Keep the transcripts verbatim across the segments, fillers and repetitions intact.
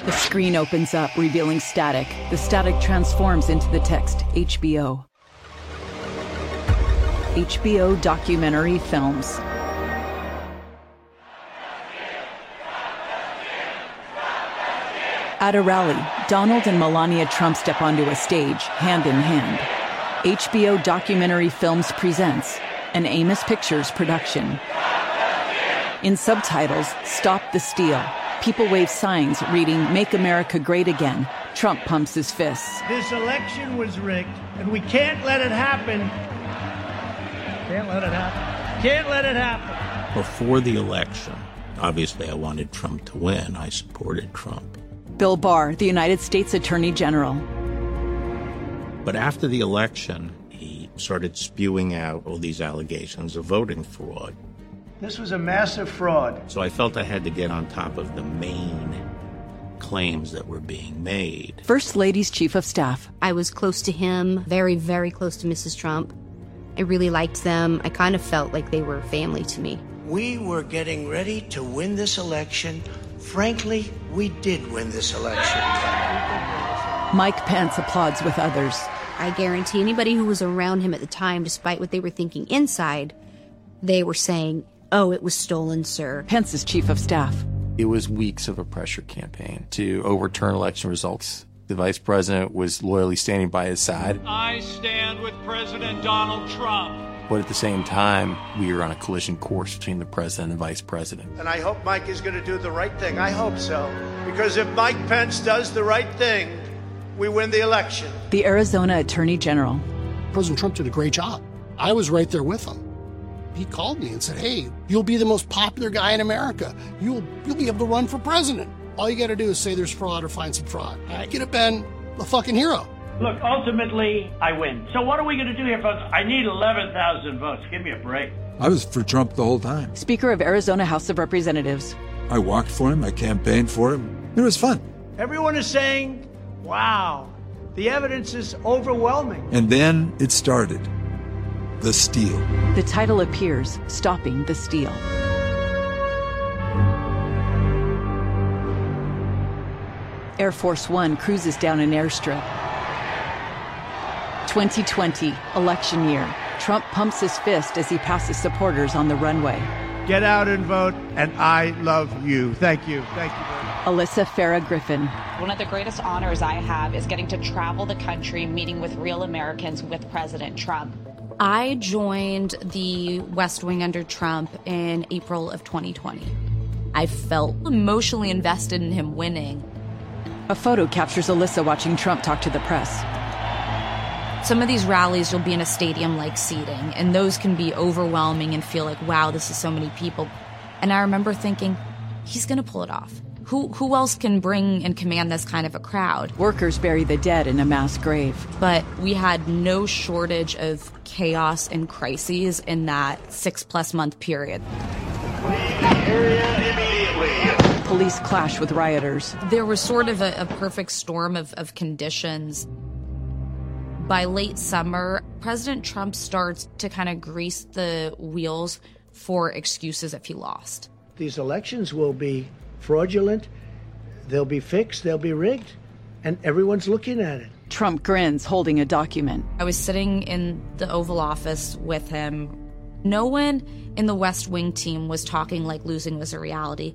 The screen opens up, revealing static. The static transforms into the text H B O. H B O documentary films. At a rally, Donald and Melania Trump step onto a stage, hand in hand. H B O Documentary Films presents an Amos Pictures production. In subtitles, Stop the Steal. People wave signs reading, Make America Great Again. Trump pumps his fists. This election was rigged, and we can't let it happen. Can't let it happen. Can't let it happen. Before the election, obviously I wanted Trump to win. I supported Trump. Bill Barr, the United States Attorney General. But after the election, he started spewing out all these allegations of voting fraud. This was a massive fraud. So I felt I had to get on top of the main claims that were being made. First Lady's Chief of Staff. I was close to him, very, very close to Missus Trump. I really liked them. I kind of felt like they were family to me. We were getting ready to win this election. Frankly, we did win this election. Mike Pence applauds with others. I guarantee anybody who was around him at the time, despite what they were thinking inside, they were saying, oh, it was stolen, sir. Pence's Chief of Staff. It was weeks of a pressure campaign to overturn election results. The vice president was loyally standing by his side. I stand with President Donald Trump. But at the same time, we were on a collision course between the president and the vice president. And I hope Mike is going to do the right thing. I hope so. Because if Mike Pence does the right thing, we win the election. The Arizona Attorney General. President Trump did a great job. I was right there with him. He called me and said, hey, you'll be the most popular guy in America. You'll, you'll be able to run for president. All you got to do is say there's fraud or find some fraud. I could have been a fucking hero. Look, ultimately, I win. So what are we going to do here, folks? I need eleven thousand votes. Give me a break. I was for Trump the whole time. Speaker of Arizona House of Representatives. I walked for him. I campaigned for him. It was fun. Everyone is saying, wow, the evidence is overwhelming. And then it started. The steal. The title appears, Stopping the Steal. Air Force One cruises down an airstrip. twenty twenty, election year. Trump pumps his fist as he passes supporters on the runway. Get out and vote, and I love you. Thank you. Thank you very much. Alyssa Farah Griffin. One of the greatest honors I have is getting to travel the country, meeting with real Americans with President Trump. I joined the West Wing under Trump in April of twenty twenty. I felt emotionally invested in him winning. A photo captures Alyssa watching Trump talk to the press. Some of these rallies, you'll be in a stadium-like seating, and those can be overwhelming and feel like, wow, this is so many people. And I remember thinking, he's going to pull it off. Who who else can bring and command this kind of a crowd? Workers bury the dead in a mass grave. But we had no shortage of chaos and crises in that six-plus month period. Leave the area immediately. Police clash with rioters. There was sort of a, a perfect storm of, of conditions. By late summer, President Trump starts to kind of grease the wheels for excuses if he lost. These elections will be fraudulent, they'll be fixed, they'll be rigged, and everyone's looking at it. Trump grins, holding a document. I was sitting in the Oval Office with him. No one in the West Wing team was talking like losing was a reality.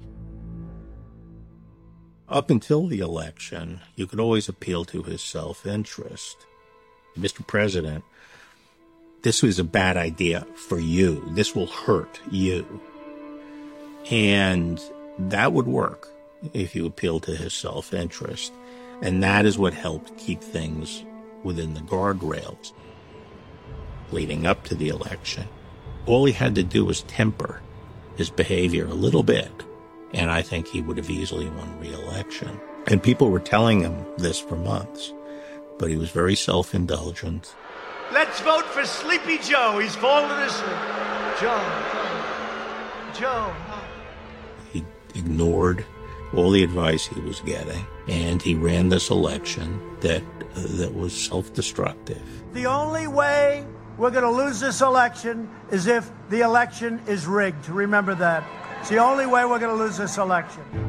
Up until the election, you could always appeal to his self-interest. Mister President, this was a bad idea for you. This will hurt you. And that would work if you appeal to his self-interest. And that is what helped keep things within the guardrails leading up to the election. All he had to do was temper his behavior a little bit, and I think he would have easily won re-election. And people were telling him this for months, but he was very self-indulgent. Let's vote for Sleepy Joe. He's fallen asleep. Joe, Joe, Joe. He ignored all the advice he was getting, and he ran this election that uh, that was self-destructive. The only way we're going to lose this election is if the election is rigged. Remember that. It's the only way we're going to lose this election.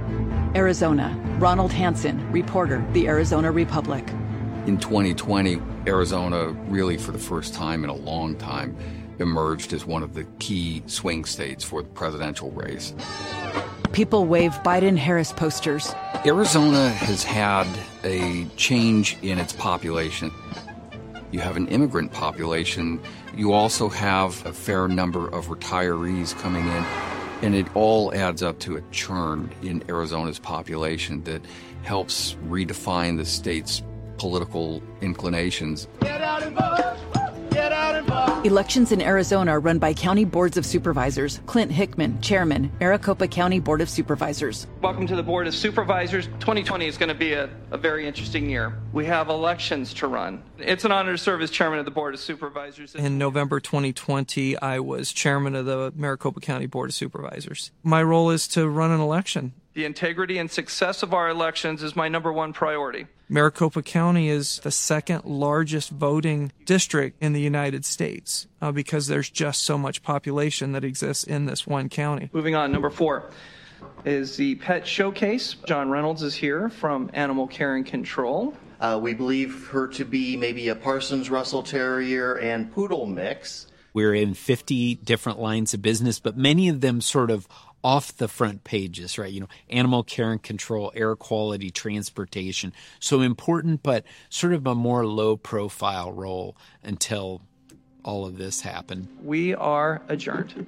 Arizona. Ronald Hansen, reporter, The Arizona Republic. In twenty twenty, Arizona really for the first time in a long time emerged as one of the key swing states for the presidential race. People wave Biden-Harris posters. Arizona has had a change in its population. You have an immigrant population. You also have a fair number of retirees coming in. And it all adds up to a churn in Arizona's population that helps redefine the state's political inclinations. Get out and vote! Get out and vote! Elections in Arizona are run by county boards of supervisors. Clint Hickman, chairman, Maricopa County Board of Supervisors. Welcome to the Board of Supervisors. twenty twenty is going to be a, a very interesting year. We have elections to run. It's an honor to serve as chairman of the Board of Supervisors. In November twenty twenty, I was chairman of the Maricopa County Board of Supervisors. My role is to run an election. The integrity and success of our elections is my number one priority. Maricopa County is the second largest voting district in the United States uh, because there's just so much population that exists in this one county. Moving on, number four is the Pet Showcase. John Reynolds is here from Animal Care and Control. Uh, we believe her to be maybe a Parsons Russell Terrier and Poodle mix. We're in fifty different lines of business, but many of them sort of off the front pages, right? You know, animal care and control, air quality, transportation. So important, but sort of a more low profile role until all of this happened. We are adjourned.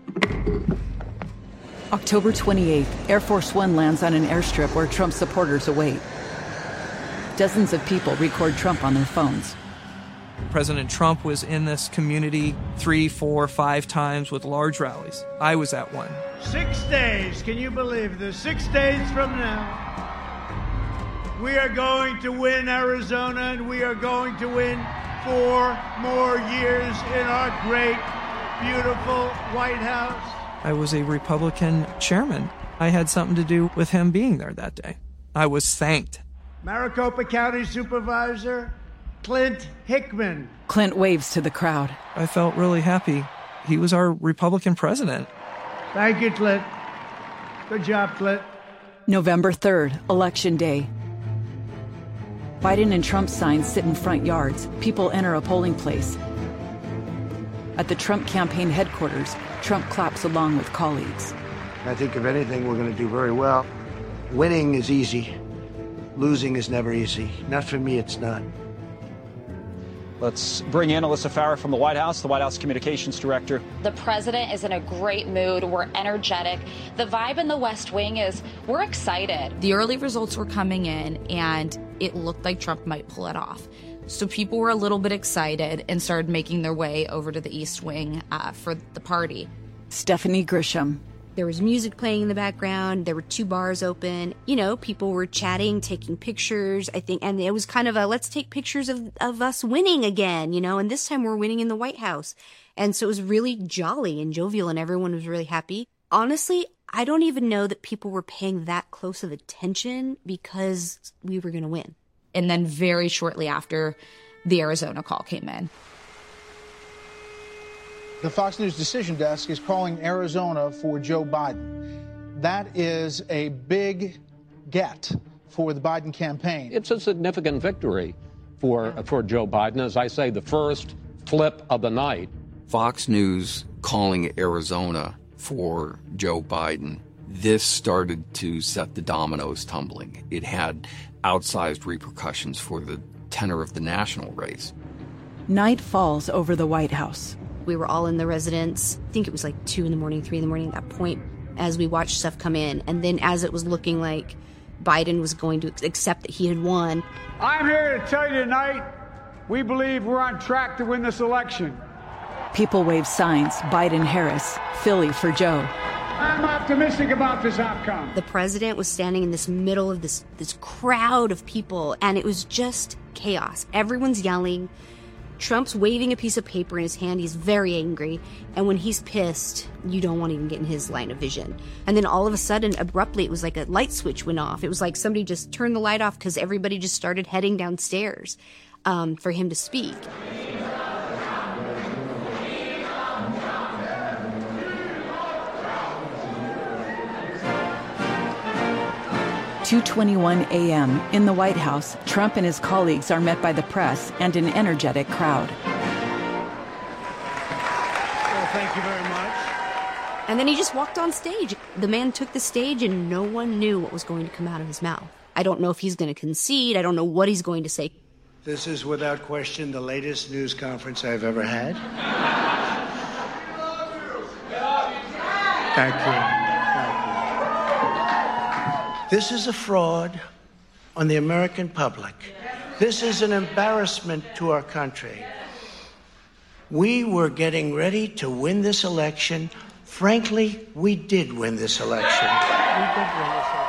October twenty-eighth, Air Force One lands on an airstrip where Trump supporters await. Dozens of people record Trump on their phones. President Trump was in this community three, four, five times with large rallies. I was at one. Six days, can you believe this? Six days from now, we are going to win Arizona, and we are going to win four more years in our great, beautiful White House. I was a Republican chairman. I had something to do with him being there that day. I was thanked. Maricopa County Supervisor Clint Hickman. Clint waves to the crowd. I felt really happy. He was our Republican president. Thank you, Clint. Good job, Clint. November third, Election Day. Biden and Trump signs sit in front yards. People enter a polling place. At the Trump campaign headquarters, Trump claps along with colleagues. I think, if anything, we're going to do very well. Winning is easy. Losing is never easy. Not for me, it's not. Let's bring in Alyssa Farah from the White House, the White House Communications Director. The president is in a great mood. We're energetic. The vibe in the West Wing is we're excited. The early results were coming in, and it looked like Trump might pull it off. So people were a little bit excited and started making their way over to the East Wing uh, for the party. Stephanie Grisham. There was music playing in the background. There were two bars open. You know, people were chatting, taking pictures, I think. And it was kind of a, let's take pictures of, of us winning again, you know. And this time we're winning in the White House. And so it was really jolly and jovial, and everyone was really happy. Honestly, I don't even know that people were paying that close of attention because we were going to win. And then very shortly after, the Arizona call came in. The Fox News Decision Desk is calling Arizona for Joe Biden. That is a big get for the Biden campaign. It's a significant victory for, for Joe Biden. As I say, the first flip of the night. Fox News calling Arizona for Joe Biden. This started to set the dominoes tumbling. It had outsized repercussions for the tenor of the national race. Night falls over the White House. We were all in the residence. I think it was like two in the morning, three in the morning at that point as we watched stuff come in. And then as it was looking like Biden was going to accept that he had won. I'm here to tell you tonight, we believe we're on track to win this election. People wave signs, Biden-Harris, Philly for Joe. I'm optimistic about this outcome. The president was standing in this middle of this, this crowd of people, and it was just chaos. Everyone's yelling. Trump's waving a piece of paper in his hand. He's very angry. And when he's pissed, you don't want to even get in his line of vision. And then all of a sudden, abruptly, it was like a light switch went off. It was like somebody just turned the light off because everybody just started heading downstairs um, for him to speak. two twenty-one a.m. in the White House, Trump and his colleagues are met by the press and an energetic crowd. Well, thank you very much. And then he just walked on stage. The man took the stage and no one knew what was going to come out of his mouth. I don't know if he's going to concede. I don't know what he's going to say. This is without question the latest news conference I've ever had. Thank you. Thank you. This is a fraud on the American public. This is an embarrassment to our country. We were getting ready to win this election. Frankly, we did win this election. We did win this election.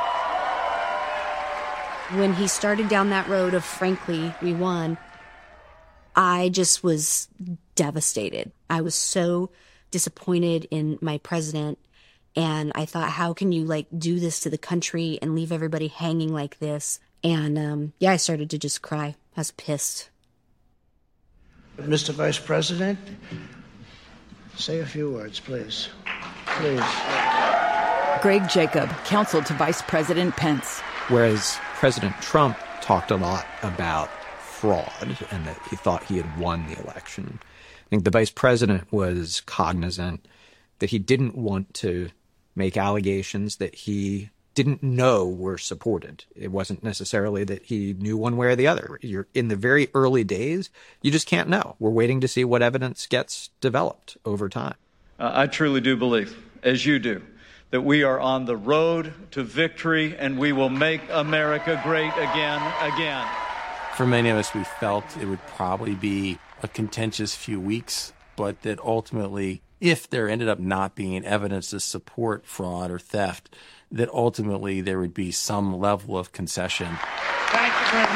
When he started down that road of, frankly, we won, I just was devastated. I was so disappointed in my president. And I thought, how can you, like, do this to the country and leave everybody hanging like this? And, um, yeah, I started to just cry. I was pissed. Mister Vice President, say a few words, please. Please. Greg Jacob, counsel to Vice President Pence. Whereas President Trump talked a lot about fraud and that he thought he had won the election, I think the vice president was cognizant that he didn't want to make allegations that he didn't know were supported. It wasn't necessarily that he knew one way or the other. You're in the very early days, you just can't know. We're waiting to see what evidence gets developed over time. Uh, I truly do believe, as you do, that we are on the road to victory and we will make America great again, again. For many of us, we felt it would probably be a contentious few weeks, but that ultimately, if there ended up not being evidence to support fraud or theft, that ultimately there would be some level of concession. Thank you very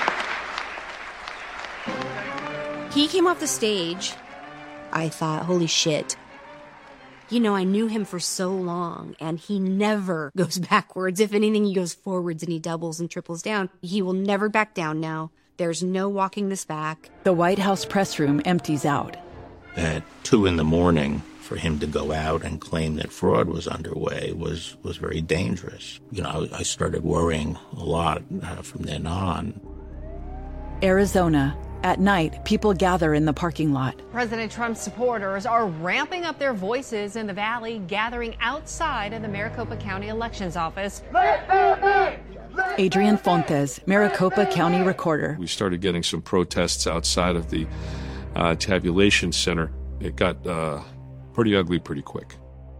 much. He came off the stage. I thought, holy shit. You know, I knew him for so long, and he never goes backwards. If anything, he goes forwards and he doubles and triples down. He will never back down now. There's no walking this back. The White House press room empties out. At two in the morning, for him to go out and claim that fraud was underway was, was very dangerous. You know, I, I started worrying a lot uh, from then on. Arizona. At night, people gather in the parking lot. President Trump's supporters are ramping up their voices in the valley, gathering outside of the Maricopa County Elections Office. Adrian Fontes, Maricopa County Recorder. We started getting some protests outside of the uh, tabulation center. It got uh, pretty ugly pretty quick.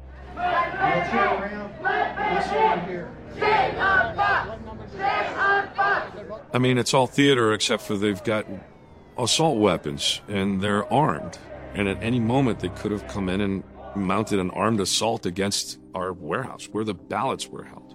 I mean, it's all theater except for they've got assault weapons and they're armed. And at any moment they could have come in and mounted an armed assault against our warehouse where the ballots were held.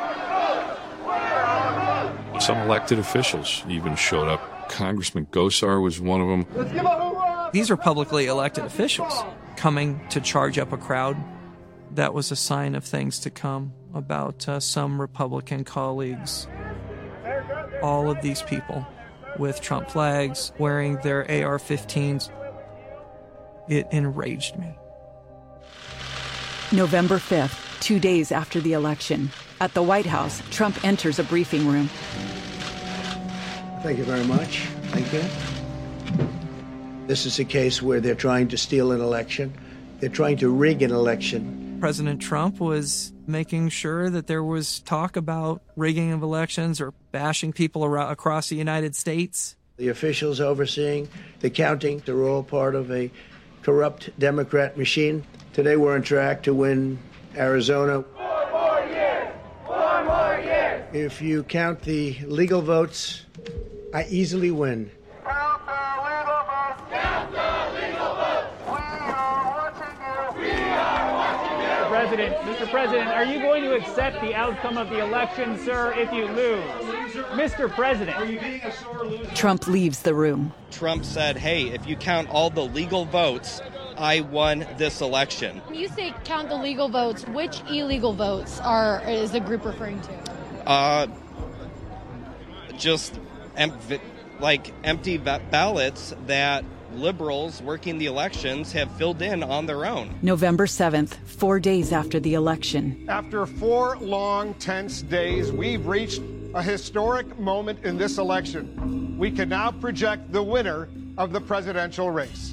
Some elected officials even showed up. Congressman Gosar was one of them. Let's give a hoorah! These are publicly elected officials coming to charge up a crowd. That was a sign of things to come about uh, some Republican colleagues. All of these people with Trump flags, wearing their A R fifteens. It enraged me. November fifth, two days after the election. At the White House, Trump enters a briefing room. Thank you very much. Thank you. This is a case where they're trying to steal an election. They're trying to rig an election. President Trump was making sure that there was talk about rigging of elections or bashing people around, across the United States. The officials overseeing the counting, they're all part of a corrupt Democrat machine. Today we're on track to win Arizona. Four more years! Four more years! If you count the legal votes, I easily win. Count the legal votes! Count the legal votes! We are watching you! We are watching you! President, Mister President, are you going to accept the outcome of the election, sir, if you lose? Mister President. Are you being a sore loser? Trump leaves the room. Trump said, hey, if you count all the legal votes, I won this election. When you say count the legal votes, which illegal votes are is the group referring to? Uh, just em- like empty ballots that liberals working the elections have filled in on their own. November seventh, four days after the election. After four long, tense days, we've reached a historic moment in this election. We can now project the winner of the presidential race.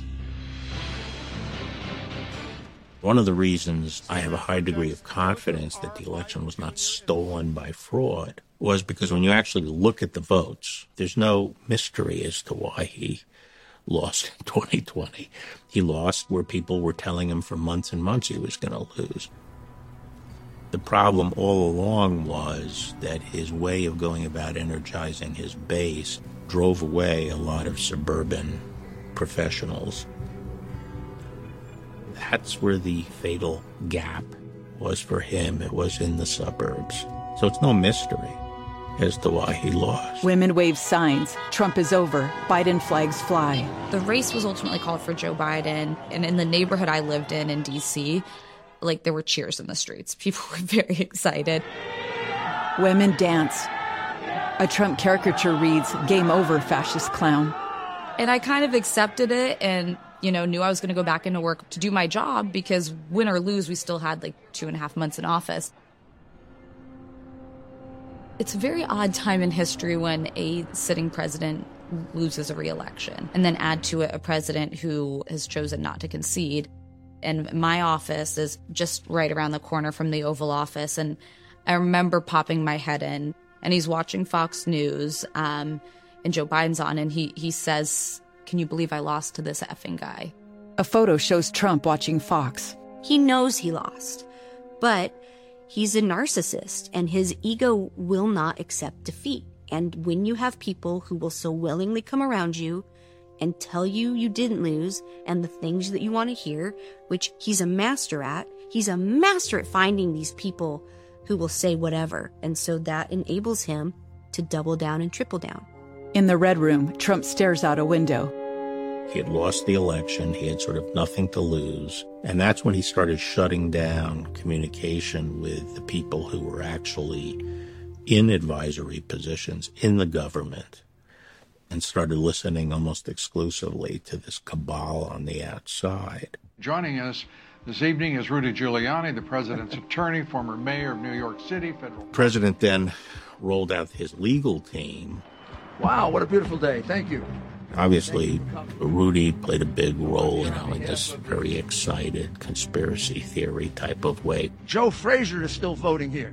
One of the reasons I have a high degree of confidence that the election was not stolen by fraud was because when you actually look at the votes, there's no mystery as to why he lost in twenty twenty. He lost where people were telling him for months and months he was going to lose. The problem all along was that his way of going about energizing his base drove away a lot of suburban professionals. That's where the fatal gap was for him. It was in the suburbs. So it's no mystery as to why he lost. Women wave signs. Trump is over. Biden flags fly. The race was ultimately called for Joe Biden. And in the neighborhood I lived in, in D C, like there were cheers in the streets. People were very excited. Women dance. A Trump caricature reads, "Game over, fascist clown." And I kind of accepted it and, you know, knew I was going to go back into work to do my job because win or lose, we still had like two and a half months in office. It's a very odd time in history when a sitting president loses a re-election and then add to it a president who has chosen not to concede. And my office is just right around the corner from the Oval Office. And I remember popping my head in and he's watching Fox News um, and Joe Biden's on and he, he says, "Can you believe I lost to this effing guy?" A photo shows Trump watching Fox. He knows he lost, but he's a narcissist and his ego will not accept defeat. And when you have people who will so willingly come around you and tell you you didn't lose and the things that you want to hear, which he's a master at, he's a master at finding these people who will say whatever. And so that enables him to double down and triple down. In the Red Room, Trump stares out a window. He had lost the election. He had sort of nothing to lose. And that's when he started shutting down communication with the people who were actually in advisory positions in the government and started listening almost exclusively to this cabal on the outside. Joining us this evening is Rudy Giuliani, the president's attorney, former mayor of New York City. Federal The president then rolled out his legal team. Wow, what a beautiful day. Thank you. Obviously, Rudy played a big role, you know, in this very excited conspiracy theory type of way. Joe Frazier is still voting here.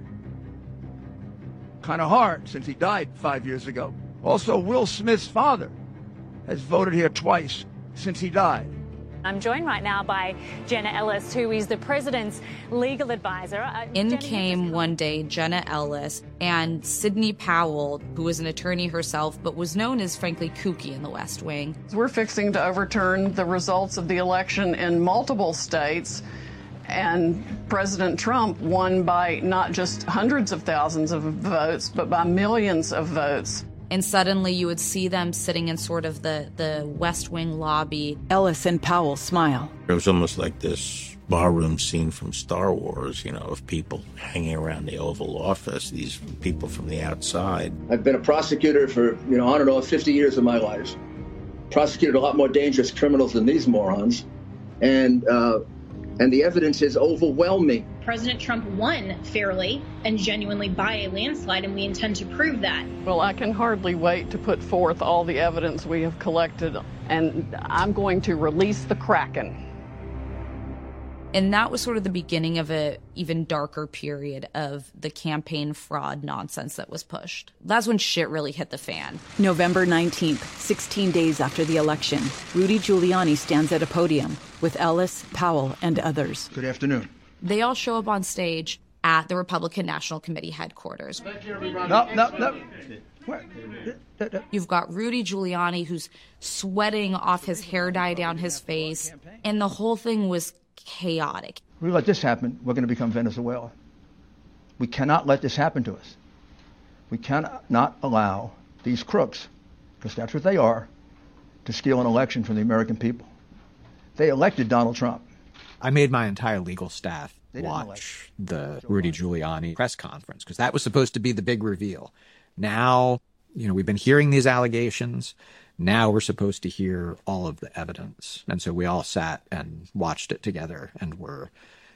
Kind of hard since he died five years ago. Also, Will Smith's father has voted here twice since he died. I'm joined right now by Jenna Ellis, who is the president's legal advisor. Uh, In Jenna, came one day Jenna Ellis and Sidney Powell, who was an attorney herself, but was known as, frankly, kooky in the West Wing. We're fixing to overturn the results of the election in multiple states, and President Trump won by not just hundreds of thousands of votes, but by millions of votes. And suddenly you would see them sitting in sort of the, the West Wing lobby. Ellis and Powell smile. It was almost like this barroom scene from Star Wars, you know, of people hanging around the Oval Office, these people from the outside. I've been a prosecutor for, you know, on and off fifty years of my life. Prosecuted a lot more dangerous criminals than these morons. And, uh, and the evidence is overwhelming. President Trump won fairly and genuinely by a landslide, and we intend to prove that. Well, I can hardly wait to put forth all the evidence we have collected, and I'm going to release the Kraken. And that was sort of the beginning of a even darker period of the campaign fraud nonsense that was pushed. That's when shit really hit the fan. November nineteenth, sixteen days after the election, Rudy Giuliani stands at a podium with Ellis, Powell, and others. Good afternoon. They all show up on stage at the Republican National Committee headquarters. No, no, no. You've got Rudy Giuliani, who's sweating off his hair dye down his face, and the whole thing was chaotic. If we let this happen, we're going to become Venezuela. We cannot let this happen to us. We cannot not allow these crooks, because that's what they are, to steal an election from the American people. They elected Donald Trump. I made my entire legal staff watch the Rudy Giuliani press conference because that was supposed to be the big reveal. Now, you know, we've been hearing these allegations. Now we're supposed to hear all of the evidence. And so we all sat and watched it together and were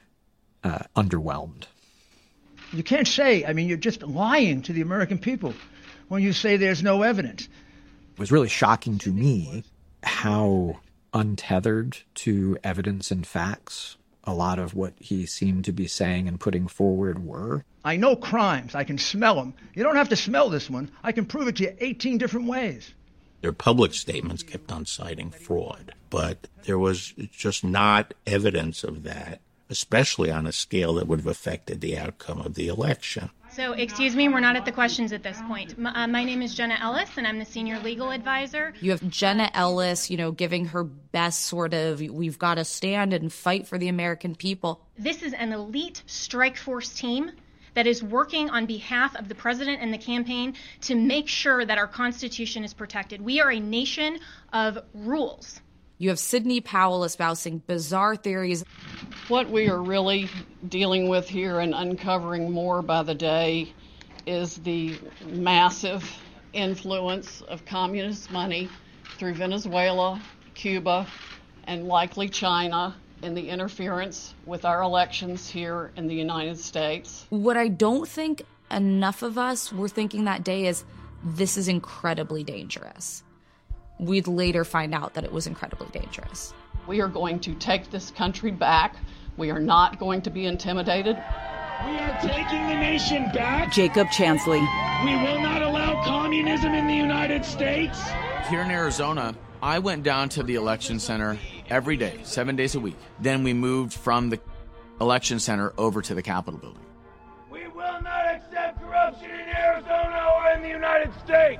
uh, underwhelmed. You can't say, I mean, you're just lying to the American people when you say there's no evidence. It was really shocking to me how untethered to evidence and facts a lot of what he seemed to be saying and putting forward were. I know crimes. I can smell them. You don't have to smell this one. I can prove it to you eighteen different ways. Their public statements kept on citing fraud, but there was just not evidence of that, especially on a scale that would have affected the outcome of the election. So, excuse me, we're not at the questions at this point. M- uh, my name is Jenna Ellis, and I'm the senior legal advisor. You have Jenna Ellis, you know, giving her best sort of, we've got to stand and fight for the American people. This is an elite strike force team that is working on behalf of the president and the campaign to make sure that our Constitution is protected. We are a nation of rules. You have Sidney Powell espousing bizarre theories. What we are really dealing with here and uncovering more by the day is the massive influence of communist money through Venezuela, Cuba, and likely China in the interference with our elections here in the United States. What I don't think enough of us were thinking that day is this is incredibly dangerous. We'd later find out that it was incredibly dangerous. We are going to take this country back. We are not going to be intimidated. We are taking the nation back. Jacob Chansley. We will not allow communism in the United States. Here in Arizona, I went down to the election center every day, seven days a week. Then we moved from the election center over to the Capitol building. We will not accept corruption in Arizona or in the United States.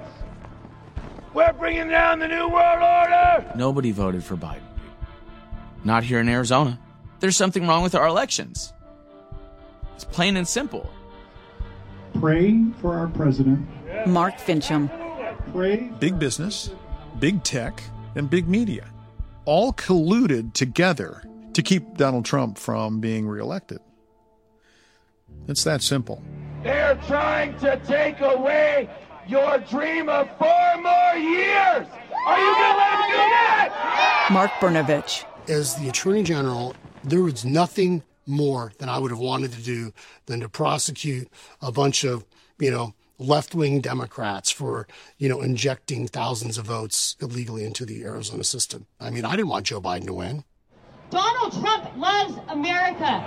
We're bringing down the New World Order. Nobody voted for Biden. Not here in Arizona. There's something wrong with our elections. It's plain and simple. Pray for our president. Mark Fincham. Pray. Big business, big tech, and big media all colluded together to keep Donald Trump from being reelected. It's that simple. They're trying to take away your dream of four more years. Are you going to let them do that? Mark Brnovich. As the Attorney General, there was nothing more than I would have wanted to do than to prosecute a bunch of, you know, left-wing Democrats for, you know, injecting thousands of votes illegally into the Arizona system. I mean, I didn't want Joe Biden to win. Donald Trump loves America.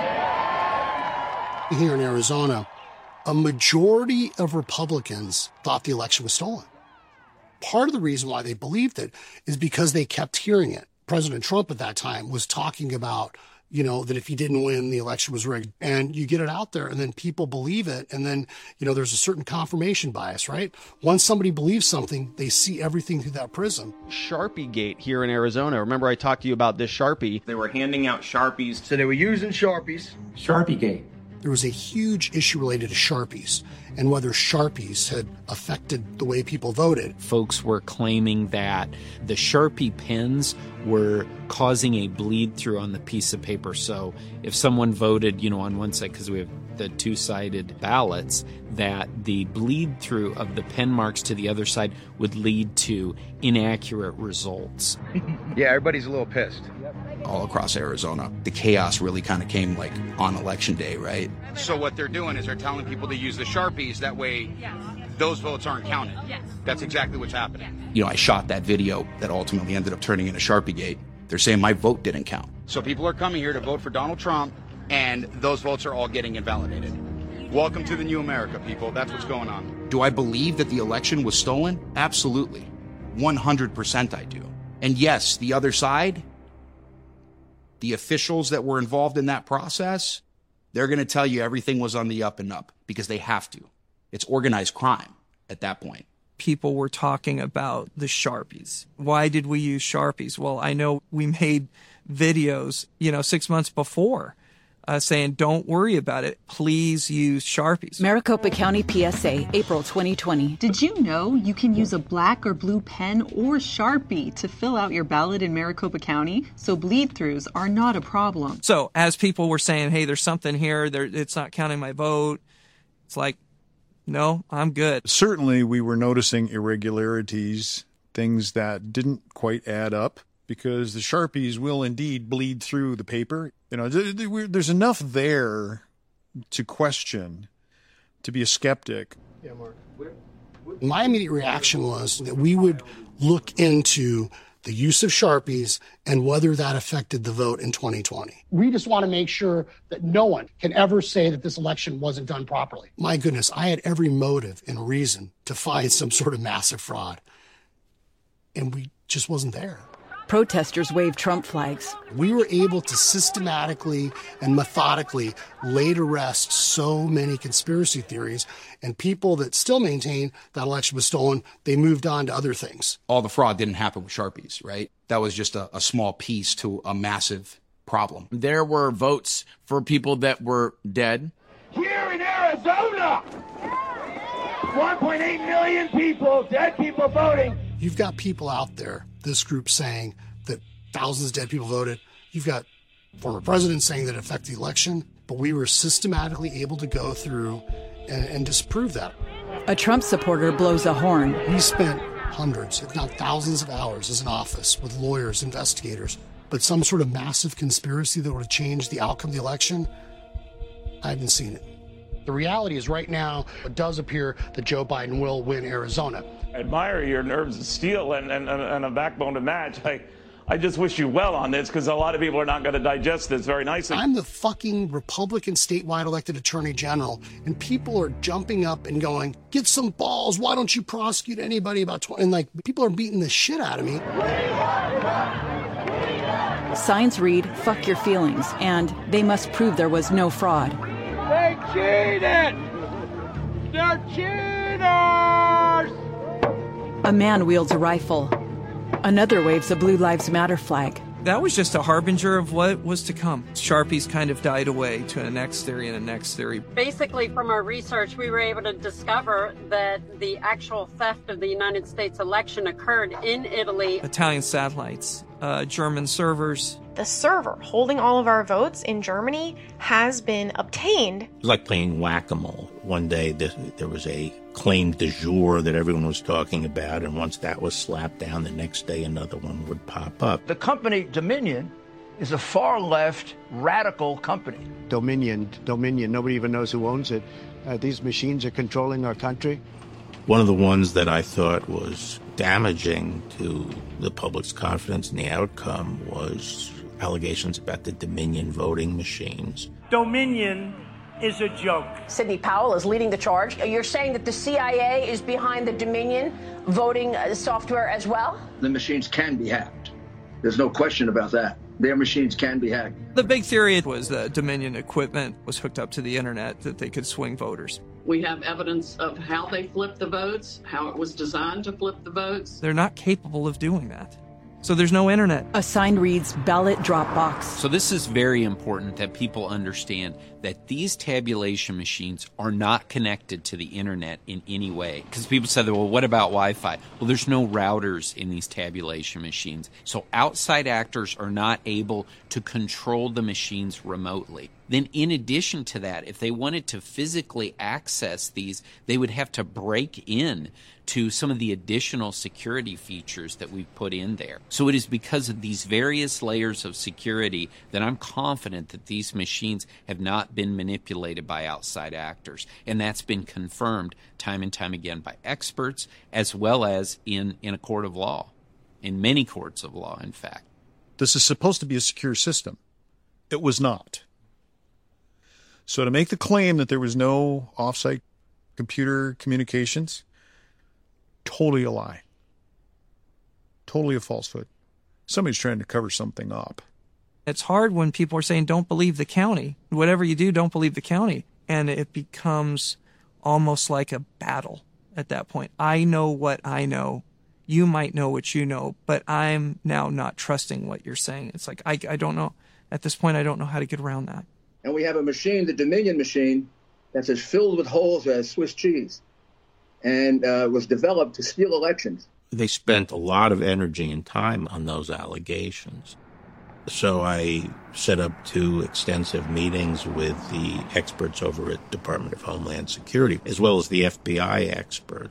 Here in Arizona, a majority of Republicans thought the election was stolen. Part of the reason why they believed it is because they kept hearing it. President Trump at that time was talking about, you know, that if he didn't win, the election was rigged. And you get it out there and then people believe it. And then, you know, there's a certain confirmation bias, right? Once somebody believes something, they see everything through that prism. Sharpie Gate here in Arizona. Remember I talked to you about this Sharpie? They were handing out Sharpies. So they were using Sharpies. Sharpie Gate. There was a huge issue related to Sharpies and whether Sharpies had affected the way people voted. Folks were claiming that the Sharpie pens were causing a bleed through on the piece of paper. So if someone voted, you know, on one side, because we have the two-sided ballots, that the bleed through of the pen marks to the other side would lead to inaccurate results. Yeah, everybody's a little pissed. All across Arizona, the chaos really kind of came like on election day, right? So what they're doing is they're telling people to use the Sharpies. That way those votes aren't counted. That's exactly what's happening. You know, I shot that video that ultimately ended up turning into Sharpie Gate. They're saying my vote didn't count. So people are coming here to vote for Donald Trump, and those votes are all getting invalidated. Welcome to the new America, people. That's what's going on. Do I believe that the election was stolen? Absolutely. one hundred percent I do. And yes, the other side, the officials that were involved in that process, they're going to tell you everything was on the up and up because they have to. It's organized crime at that point. People were talking about the Sharpies. Why did we use Sharpies? Well, I know we made videos, you know, six months before uh, saying, don't worry about it. Please use Sharpies. Maricopa County P S A, April twenty twenty. Did you know you can use a black or blue pen or Sharpie to fill out your ballot in Maricopa County? So bleed-throughs are not a problem. So as people were saying, hey, there's something here, there, it's not counting my vote, it's like, no, I'm good. Certainly we were noticing irregularities things that didn't quite add up, because the Sharpies will indeed bleed through the paper. You know, there's enough there to question, to be a skeptic. Yeah, Mark. My immediate reaction was that we would look into the use of Sharpies and whether that affected the vote in twenty twenty. We just want to make sure that no one can ever say that this election wasn't done properly. My goodness, I had every motive and reason to find some sort of massive fraud, and we just wasn't there. Protesters waved Trump flags. We were able to systematically and methodically lay to rest so many conspiracy theories, and people that still maintain that election was stolen, they moved on to other things. All the fraud didn't happen with Sharpies, right? That was just a, a small piece to a massive problem. There were votes for people that were dead. Here in Arizona, one point eight million people, dead people voting. You've got people out there, this group saying that thousands of dead people voted. You've got former presidents saying that it affected the election, but we were systematically able to go through and, and disprove that. A Trump supporter blows a horn. We spent hundreds, if not thousands of hours as an office with lawyers, investigators, but some sort of massive conspiracy that would have changed the outcome of the election, I haven't seen it. The reality is right now, it does appear that Joe Biden will win Arizona. I admire your nerves of steel and, and, and a backbone to match. I, I just wish you well on this, because a lot of people are not going to digest this very nicely. I'm the fucking Republican statewide elected attorney general, and people are jumping up and going, get some balls, why don't you prosecute anybody about twenty? And like, people are beating the shit out of me. Signs read, fuck your feelings, and they must prove there was no fraud. They cheated! They're cheaters! A man wields a rifle. Another waves a Blue Lives Matter flag. That was just a harbinger of what was to come. Sharpies kind of died away to a next theory and a next theory. Basically, from our research, we were able to discover that the actual theft of the United States election occurred in Italy. Italian satellites, uh, German servers. The server holding all of our votes in Germany has been obtained. It's like playing whack-a-mole. One day there was a claim du jour that everyone was talking about, and once that was slapped down, the next day another one would pop up. The company Dominion is a far-left, radical company. Dominion, Dominion, nobody even knows who owns it. Uh, these machines are controlling our country. One of the ones that I thought was damaging to the public's confidence in the outcome was allegations about the Dominion voting machines. Dominion is a joke. Sidney Powell is leading the charge. You're saying that the C I A is behind the Dominion voting software as well? The machines can be hacked. There's no question about that. Their machines can be hacked. The big theory was that Dominion equipment was hooked up to the internet, that they could swing voters. We have evidence of how they flipped the votes, how it was designed to flip the votes. They're not capable of doing that. So there's no internet. A sign reads, ballot drop box. So this is very important that people understand that these tabulation machines are not connected to the internet in any way. Because people say, well, what about Wi-Fi? Well, there's no routers in these tabulation machines. So outside actors are not able to control the machines remotely. Then in addition to that, if they wanted to physically access these, they would have to break in to some of the additional security features that we've put in there. So it is because of these various layers of security that I'm confident that these machines have not been manipulated by outside actors. And that's been confirmed time and time again by experts, as well as in, in a court of law, in many courts of law, in fact. This is supposed to be a secure system. It was not. So to make the claim that there was no off-site computer communications, totally a lie. Totally a falsehood. Somebody's trying to cover something up. It's hard when people are saying, don't believe the county. Whatever you do, don't believe the county. And it becomes almost like a battle at that point. I know what I know. You might know what you know, but I'm now not trusting what you're saying. It's like, I, I don't know. At this point, I don't know how to get around that. And we have a machine, the Dominion machine, that's as filled with holes as Swiss cheese, and uh, was developed to steal elections. They spent a lot of energy and time on those allegations. So I set up two extensive meetings with the experts over at Department of Homeland Security, as well as the F B I experts.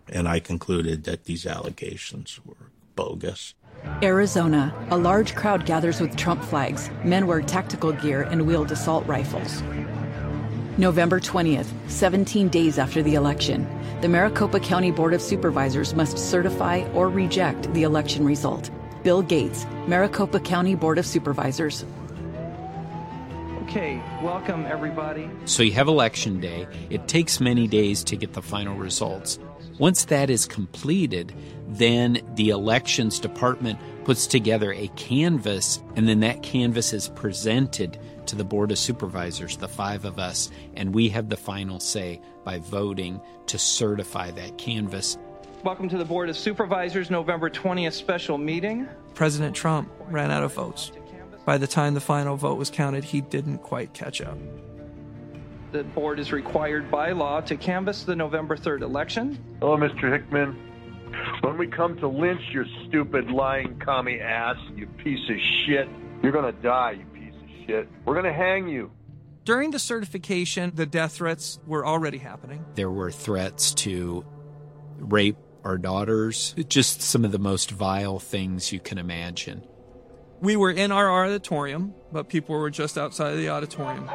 And I concluded that these allegations were bogus. Arizona, a large crowd gathers with Trump flags. Men wear tactical gear and wield assault rifles. November twentieth, seventeen days after the election, the Maricopa County Board of Supervisors must certify or reject the election result. Bill Gates, Maricopa County Board of Supervisors. Okay, welcome everybody. So you have election day. It takes many days to get the final results. Once that is completed, then the elections department puts together a canvass, and then that canvass is presented to the Board of Supervisors, the five of us, and we have the final say by voting to certify that canvass. Welcome to the Board of Supervisors November twentieth special meeting. President Trump ran out of votes. By the time the final vote was counted, he didn't quite catch up. The board is required by law to canvass the November third election. Hello, Mister Hickman. When we come to lynch your stupid, lying commie ass, you piece of shit, you're gonna die, you piece of shit. We're gonna hang you. During the certification, the death threats were already happening. There were threats to rape our daughters, just some of the most vile things you can imagine. We were in our auditorium, but people were just outside of the auditorium.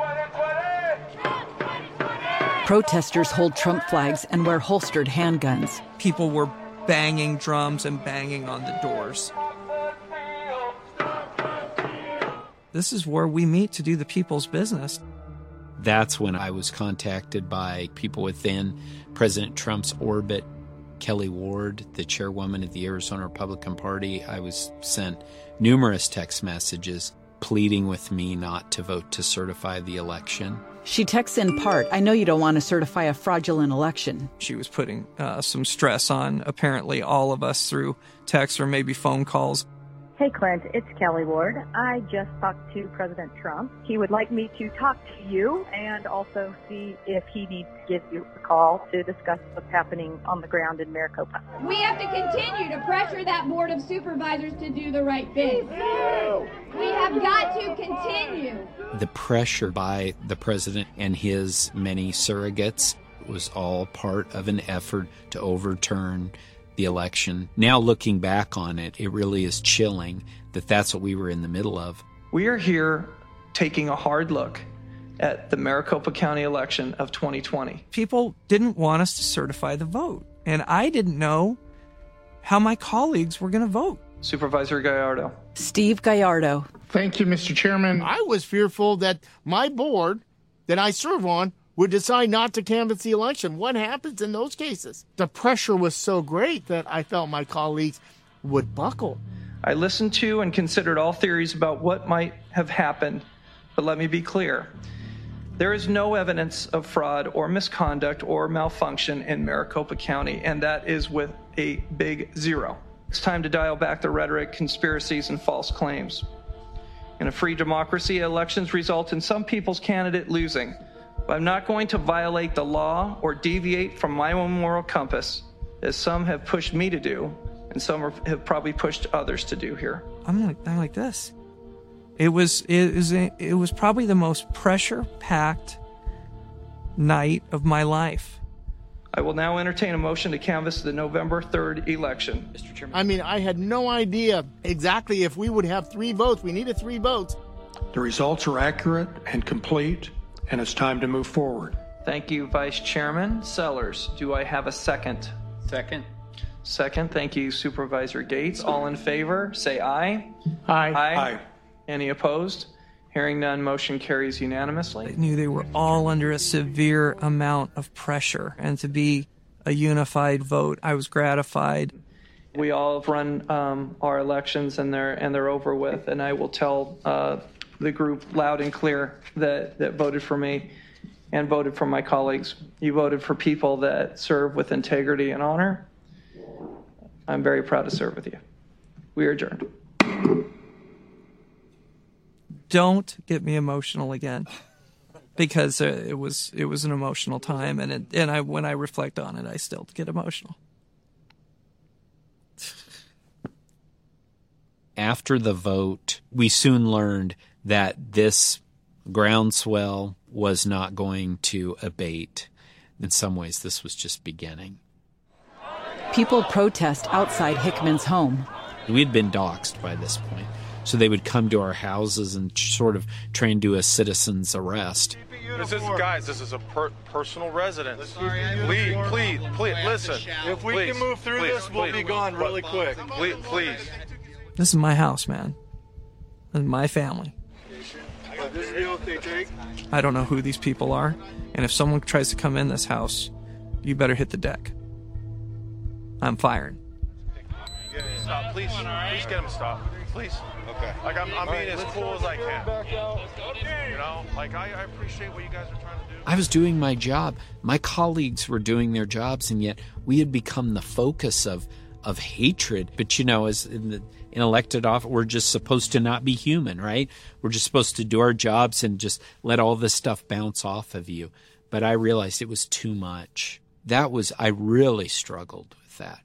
Protesters hold Trump flags and wear holstered handguns. People were banging drums and banging on the doors. This is where we meet to do the people's business. That's when I was contacted by people within President Trump's orbit. Kelly Ward, the chairwoman of the Arizona Republican Party, I was sent numerous text messages pleading with me not to vote to certify the election. She texts in part, I know you don't want to certify a fraudulent election. She was putting uh, some stress on apparently all of us through text or maybe phone calls. Hey, Clint, it's Kelly Ward. I just talked to President Trump. He would like me to talk to you and also see if he needs to give you a call to discuss what's happening on the ground in Maricopa. We have to continue to pressure that Board of Supervisors to do the right thing. We have got to continue. The pressure by the president and his many surrogates was all part of an effort to overturn the election. Now looking back on it, it really is chilling that that's what we were in the middle of. We are here taking a hard look at the Maricopa County election of twenty twenty. People didn't want us to certify the vote, and I didn't know how my colleagues were going to vote. Supervisor Gallardo. Steve Gallardo. Thank you, Mister Chairman. I was fearful that my board that I serve on would decide not to canvass the election. What happens in those cases? The pressure was so great that I felt my colleagues would buckle. I listened to and considered all theories about what might have happened, but let me be clear. There is no evidence of fraud or misconduct or malfunction in Maricopa County, and that is with a big zero. It's time to dial back the rhetoric, conspiracies, and false claims. In a free democracy, elections result in some people's candidate losing. I'm not going to violate the law or deviate from my own moral compass, as some have pushed me to do, and some are, have probably pushed others to do here. I'm like, I'm like this. It was it was it was probably the most pressure-packed night of my life. I will now entertain a motion to canvass the November third election. Mister Chairman. I mean, I had no idea exactly if we would have three votes. We needed three votes. The results are accurate and complete, and it's time to move forward. Thank you, Vice Chairman Sellers. Do I have a second? Second. Second. Thank you, Supervisor Gates. All in favor, say aye. Aye. Aye. Aye. Any opposed? Hearing none, motion carries unanimously. I knew they were all under a severe amount of pressure, and to be a unified vote, I was gratified. We all run um, our elections, and they're and they're over with, and I will tell uh, the group loud and clear that, that voted for me and voted for my colleagues. You voted for people that serve with integrity and honor. I'm very proud to serve with you. We are adjourned. Don't get me emotional again, because uh, it was it was an emotional time, and it, and I when I reflect on it, I still get emotional. After the vote, we soon learned that this groundswell was not going to abate. In some ways, this was just beginning. People protest outside Hickman's home. We'd been doxxed by this point, so they would come to our houses and sort of try and do a citizen's arrest. This is, guys, this is a per- personal residence. Please, please, please, listen. If we please, can move through please, this, we'll please, be gone really please, quick. Please, please. This is my house, man. This is my family. This is the oath they take. I don't know who these people are, and if someone tries to come in this house, you better hit the deck. I'm firing. Stop, please, please get him to stop. Please. Okay. Like, I'm, I'm being as cool as I can. You know, like, I, I appreciate what you guys are trying to do. I was doing my job. My colleagues were doing their jobs, and yet we had become the focus of of hatred. But, you know, as in the in elected office, we're just supposed to not be human, right? We're just supposed to do our jobs and just let all this stuff bounce off of you. But I realized it was too much. That was, I really struggled with that.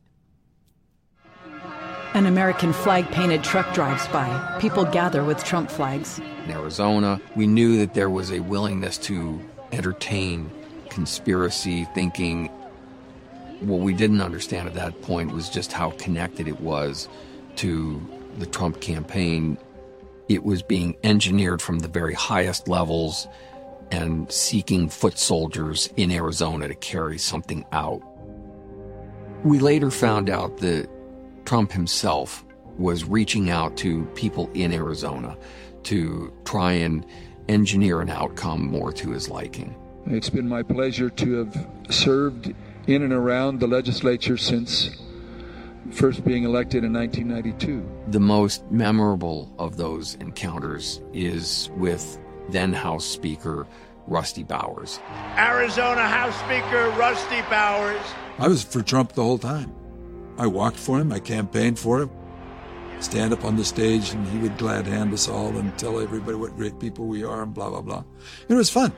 An American flag-painted truck drives by. People gather with Trump flags. In Arizona, we knew that there was a willingness to entertain conspiracy thinking. What we didn't understand at that point was just how connected it was to the Trump campaign. It was being engineered from the very highest levels and seeking foot soldiers in Arizona to carry something out. We later found out that Trump himself was reaching out to people in Arizona to try and engineer an outcome more to his liking. It's been my pleasure to have served in and around the legislature since first being elected in nineteen ninety-two. The most memorable of those encounters is with then House Speaker Rusty Bowers. Arizona House Speaker Rusty Bowers. I was for Trump the whole time. I walked for him, I campaigned for him, stand up on the stage, and he would glad hand us all and tell everybody what great people we are and blah, blah, blah. It was fun.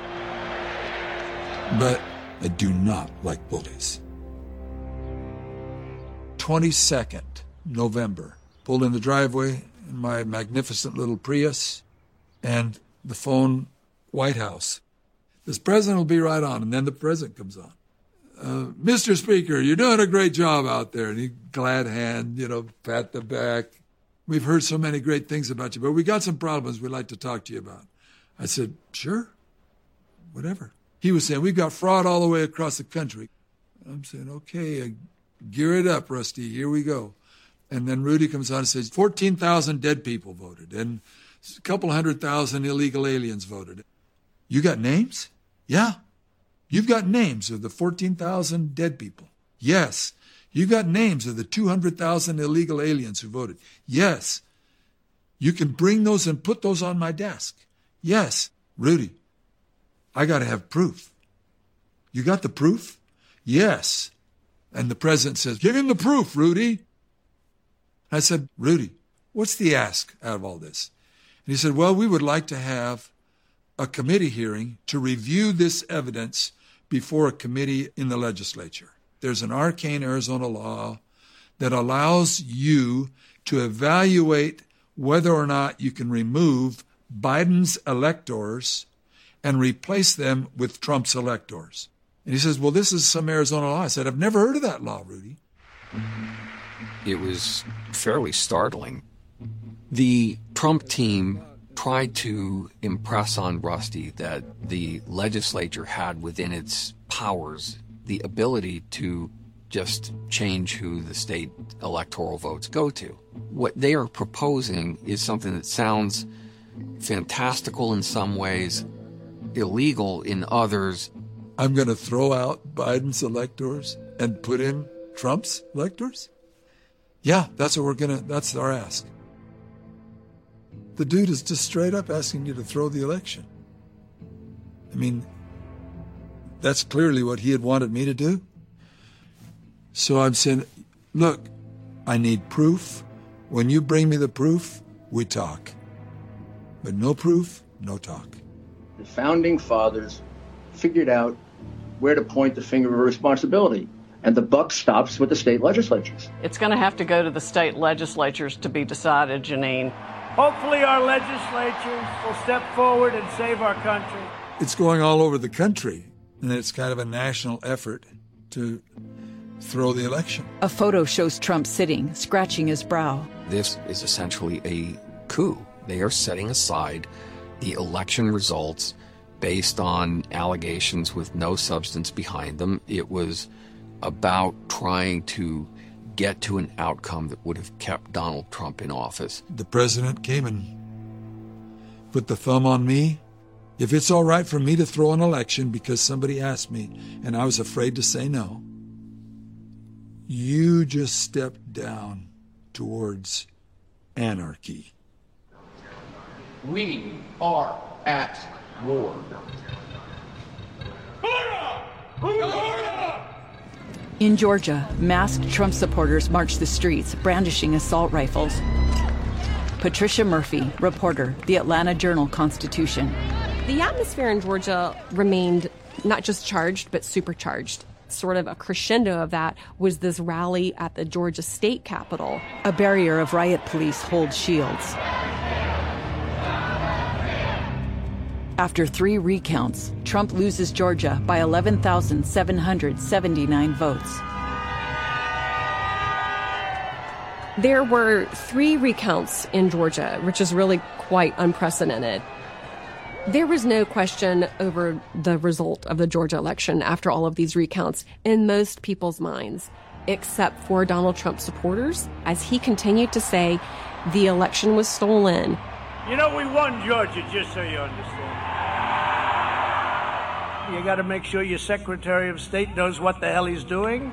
But I do not like bullies. twenty-second November, pulled in the driveway in my magnificent little Prius, and the phone, White House. This president will be right on, and then the president comes on. Uh, Mister Speaker, you're doing a great job out there. And he glad hand, you know, pat the back. We've heard so many great things about you, but we got some problems we'd like to talk to you about. I said, sure, whatever. He was saying, we've got fraud all the way across the country. I'm saying, okay, uh, gear it up, Rusty, here we go. And then Rudy comes on and says, fourteen thousand dead people voted, and a couple hundred thousand illegal aliens voted. You got names? Yeah. You've got names of the fourteen thousand dead people. Yes. You got names of the two hundred thousand illegal aliens who voted. Yes. You can bring those and put those on my desk. Yes. Rudy, I got to have proof. You got the proof? Yes. And the president says, give him the proof, Rudy. I said, Rudy, what's the ask out of all this? And he said, well, we would like to have a committee hearing to review this evidence before a committee in the legislature. There's an arcane Arizona law that allows you to evaluate whether or not you can remove Biden's electors and replace them with Trump's electors. And he says, well, this is some Arizona law. I said, I've never heard of that law, Rudy. It was fairly startling. The Trump team tried to impress on Rusty that the legislature had within its powers the ability to just change who the state electoral votes go to. What they are proposing is something that sounds fantastical in some ways, illegal in others. I'm going to throw out Biden's electors and put in Trump's electors? Yeah, that's what we're going to, that's our ask. The dude is just straight up asking you to throw the election. I mean, that's clearly what he had wanted me to do. So I'm saying, look, I need proof. When you bring me the proof, we talk. But no proof, no talk. The founding fathers figured out where to point the finger of responsibility, and the buck stops with the state legislatures. It's going to have to go to the state legislatures to be decided, Janine. Hopefully our legislatures will step forward and save our country. It's going all over the country, and it's kind of a national effort to throw the election. A photo shows Trump sitting, scratching his brow. This is essentially a coup. They are setting aside the election results based on allegations with no substance behind them. It was about trying to get to an outcome that would have kept Donald Trump in office. The president came and put the thumb on me. If it's all right for me to throw an election because somebody asked me and I was afraid to say no, you just stepped down towards anarchy. We are at war. In Georgia, masked Trump supporters marched the streets, brandishing assault rifles. Patricia Murphy, reporter, The Atlanta Journal-Constitution. The atmosphere in Georgia remained not just charged, but supercharged. Sort of a crescendo of that was this rally at the Georgia state capitol. A barrier of riot police holds shields. After three recounts, Trump loses Georgia by eleven thousand seven hundred seventy-nine votes. There were three recounts in Georgia, which is really quite unprecedented. There was no question over the result of the Georgia election after all of these recounts in most people's minds, except for Donald Trump supporters, as he continued to say the election was stolen. You know, we won Georgia, just so you understand. You got to make sure your Secretary of State knows what the hell he's doing.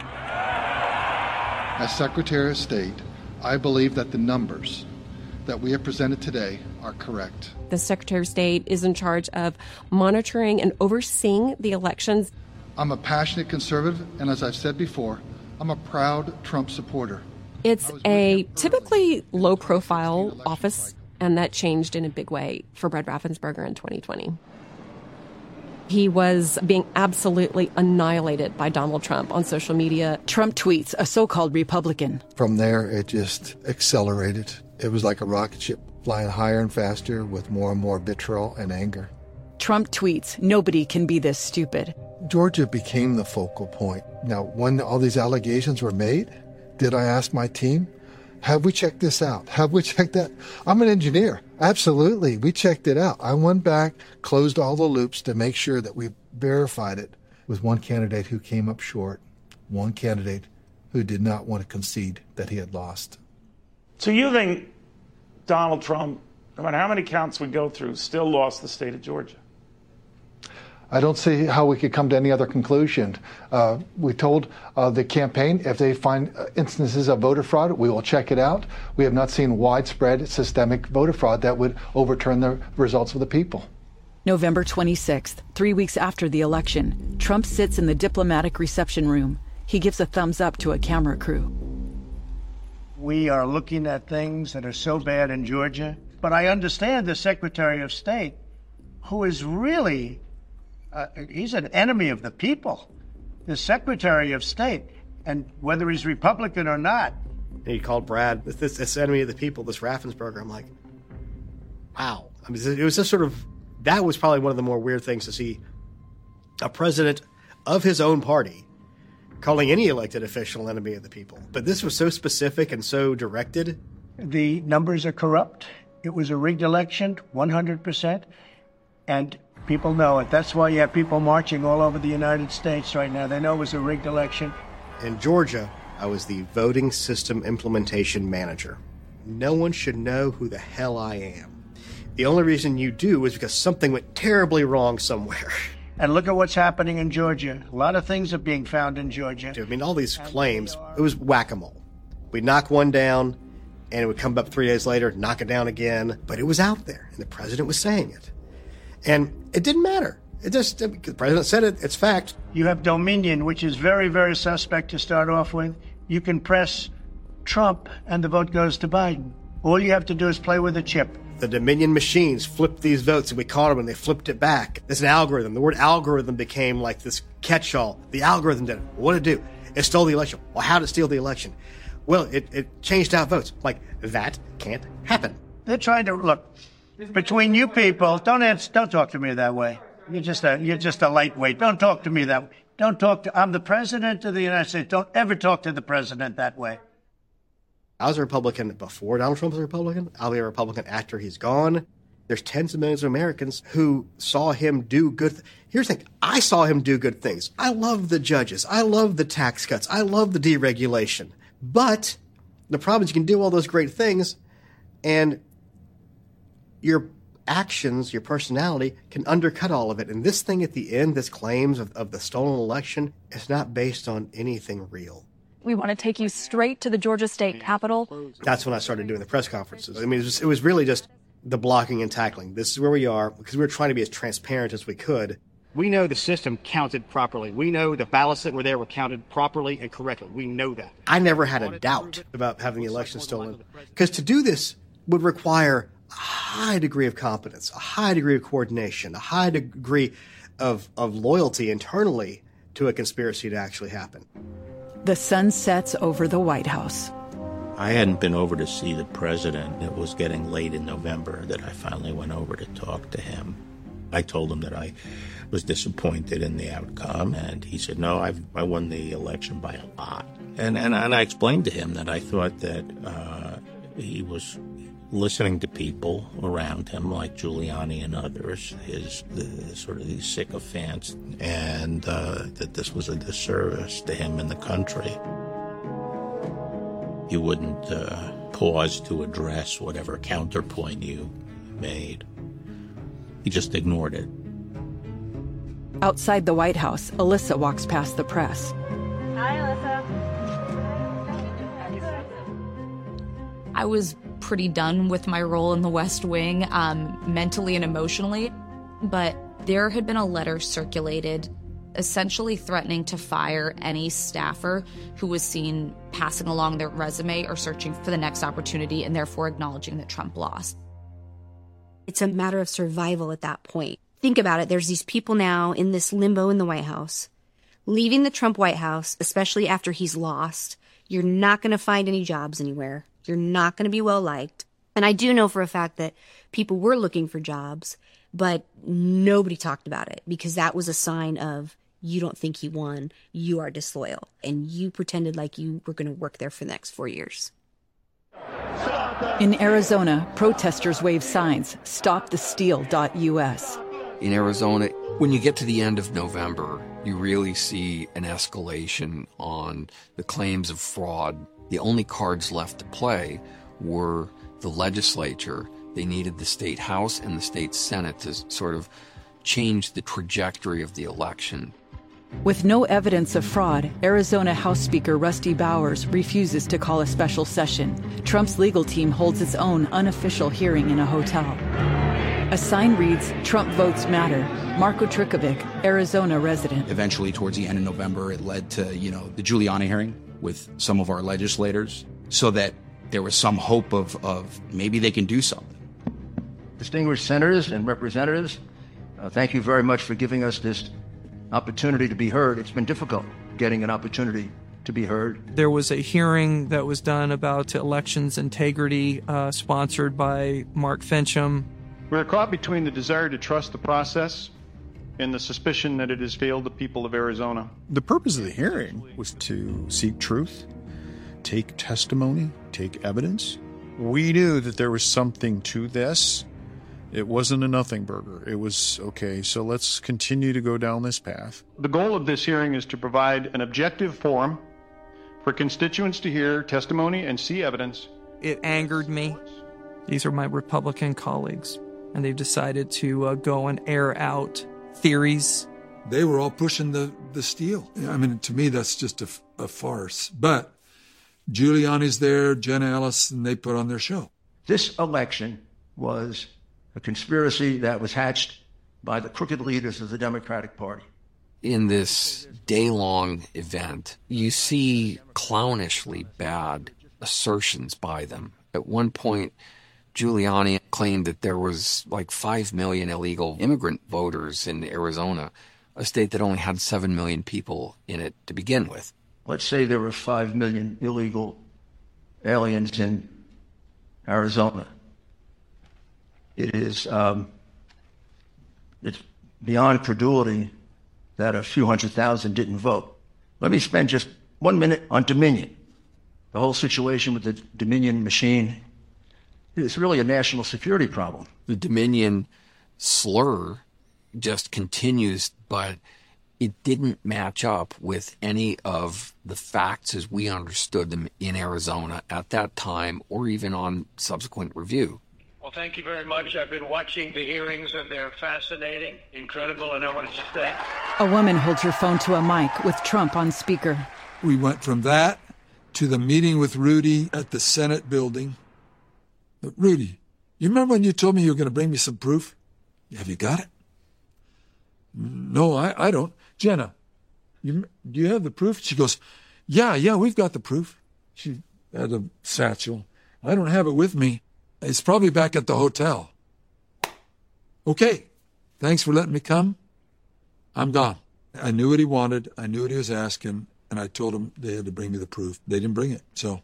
As Secretary of State, I believe that the numbers that we have presented today are correct. The Secretary of State is in charge of monitoring and overseeing the elections. I'm a passionate conservative, and as I've said before, I'm a proud Trump supporter. It's a typically low-profile office, and that changed in a big way for Brad Raffensperger in twenty twenty. He was being absolutely annihilated by Donald Trump on social media. Trump tweets a so-called Republican. From there, it just accelerated. It was like a rocket ship flying higher and faster with more and more vitriol and anger. Trump tweets, nobody can be this stupid. Georgia became the focal point. Now, when all these allegations were made, did I ask my team, have we checked this out? Have we checked that? I'm an engineer. Absolutely. We checked it out. I went back, closed all the loops to make sure that we verified it with one candidate who came up short, one candidate who did not want to concede that he had lost. So you think Donald Trump, no matter how many counts we go through, still lost the state of Georgia? I don't see how we could come to any other conclusion. Uh, we told uh, the campaign if they find instances of voter fraud, we will check it out. We have not seen widespread systemic voter fraud that would overturn the results of the people. November twenty-sixth, three weeks after the election, Trump sits in the diplomatic reception room. He gives a thumbs up to a camera crew. We are looking at things that are so bad in Georgia, but I understand the Secretary of State, who is really Uh, he's an enemy of the people, the Secretary of State, and whether he's Republican or not. And he called Brad this, this enemy of the people, this Raffensperger. I'm like, wow. I mean, it was just sort of, that was probably one of the more weird things to see a president of his own party calling any elected official enemy of the people. But this was so specific and so directed. The numbers are corrupt. It was a rigged election, one hundred percent. And people know it. That's why you have people marching all over the United States right now. They know it was a rigged election. In Georgia, I was the voting system implementation manager. No one should know who the hell I am. The only reason you do is because something went terribly wrong somewhere. And look at what's happening in Georgia. A lot of things are being found in Georgia. I mean, all these claims, it was whack-a-mole. We'd knock one down, and it would come up three days later, knock it down again. But it was out there, and the president was saying it. And it didn't matter. It just, the president said it, it's fact. You have Dominion, which is very, very suspect to start off with. You can press Trump and the vote goes to Biden. All you have to do is play with a chip. The Dominion machines flipped these votes, and we caught them, and they flipped it back. It's an algorithm. The word algorithm became like this catch-all. The algorithm did it. What did it do? It stole the election. Well, how did it steal the election? Well, it, it changed out votes. Like, that can't happen. They're trying to, look, between you people, don't answer, don't talk to me that way. You're just a you're just a lightweight. Don't talk to me that way. Don't talk to, I'm the president of the United States. Don't ever talk to the president that way. I was a Republican before Donald Trump was a Republican. I'll be a Republican after he's gone. There's tens of millions of Americans who saw him do good. Th- Here's the thing. I saw him do good things. I love the judges. I love the tax cuts. I love the deregulation. But the problem is you can do all those great things, and your actions, your personality can undercut all of it. And this thing at the end, this claims of, of the stolen election, is not based on anything real. We want to take you straight to the Georgia State Capitol. That's when I started doing the press conferences. I mean, it was, it was really just the blocking and tackling. This is where we are, because we were trying to be as transparent as we could. We know the system counted properly. We know the ballots that were there were counted properly and correctly. We know that. I never had a doubt about having the election stolen, because to do this would require a high degree of competence, a high degree of coordination, a high degree of, of loyalty internally to a conspiracy to actually happen. The sun sets over the White House. I hadn't been over to see the president. It was getting late in November that I finally went over to talk to him. I told him that I was disappointed in the outcome, and he said, no, I've, I won the election by a lot. And, and, and I explained to him that I thought that uh, he was listening to people around him like Giuliani and others, his the, sort of these sycophants, and uh, that this was a disservice to him and the country. He wouldn't uh, pause to address whatever counterpoint you made. He just ignored it. Outside the White House, Alyssa walks past the press. Hi, Alyssa. I was pretty done with my role in the West Wing, um, mentally and emotionally, but there had been a letter circulated essentially threatening to fire any staffer who was seen passing along their resume or searching for the next opportunity, and therefore acknowledging that Trump lost. It's a matter of survival at that point. Think about it. There's these people now in this limbo in the White House. Leaving the Trump White House, especially after he's lost, you're not going to find any jobs anywhere. You're not going to be well liked. And I do know for a fact that people were looking for jobs, but nobody talked about it because that was a sign of, you don't think he won, you are disloyal, and you pretended like you were going to work there for the next four years. In Arizona, protesters wave signs, stop the steal dot U S. In Arizona, when you get to the end of November, you really see an escalation on the claims of fraud. The only cards left to play were the legislature. They needed the state House and the state Senate to sort of change the trajectory of the election. With no evidence of fraud, Arizona House Speaker Rusty Bowers refuses to call a special session. Trump's legal team holds its own unofficial hearing in a hotel. A sign reads, Trump votes matter. Marko Trikovic, Arizona resident. Eventually, towards the end of November, it led to, you know, the Giuliani hearing with some of our legislators so that there was some hope of, of maybe they can do something. Distinguished senators and representatives, uh, thank you very much for giving us this opportunity to be heard. It's been difficult getting an opportunity to be heard. There was a hearing that was done about elections integrity, uh, sponsored by Mark Fincham. We're caught between the desire to trust the process and the suspicion that it has failed the people of Arizona. The purpose of the hearing was to seek truth, take testimony, take evidence. We knew that there was something to this. It wasn't a nothing burger. It was, okay, so let's continue to go down this path. The goal of this hearing is to provide an objective forum for constituents to hear testimony and see evidence. It angered me. These are my Republican colleagues, and they've decided to uh, go and air out theories. They were all pushing the, the steal. I mean, to me, that's just a, a farce. But Giuliani's there, Jenna Ellis, and they put on their show. This election was a conspiracy that was hatched by the crooked leaders of the Democratic Party. In this day-long event, you see clownishly bad assertions by them. At one point, Giuliani claimed that there was like five million illegal immigrant voters in Arizona, a state that only had seven million people in it to begin with. Let's say there were five million illegal aliens in Arizona. It is, um, it's beyond credulity that a few hundred thousand didn't vote. Let me spend just one minute on Dominion. The whole situation with the Dominion machine is really a national security problem. The Dominion slur just continues, but it didn't match up with any of the facts as we understood them in Arizona at that time or even on subsequent review. Well, thank you very much. I've been watching the hearings, and they're fascinating, incredible, and I want to say. A woman holds her phone to a mic with Trump on speaker. We went from that to the meeting with Rudy at the Senate building. But Rudy, you remember when you told me you were going to bring me some proof? Have you got it? No, I, I don't. Jenna, you, do you have the proof? She goes, yeah, yeah, we've got the proof. She had a satchel. I don't have it with me. It's probably back at the hotel. Okay, thanks for letting me come. I'm gone. I knew what he wanted. I knew what he was asking. And I told him they had to bring me the proof. They didn't bring it, so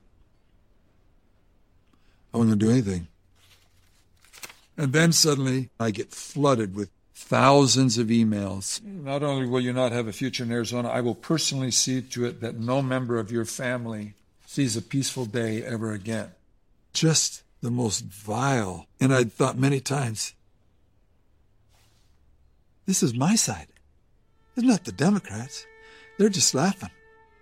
I wasn't going to do anything. And then suddenly I get flooded with thousands of emails. Not only will you not have a future in Arizona, I will personally see to it that no member of your family sees a peaceful day ever again. Just the most vile. And I thought many times, this is my side. It's not the Democrats. They're just laughing.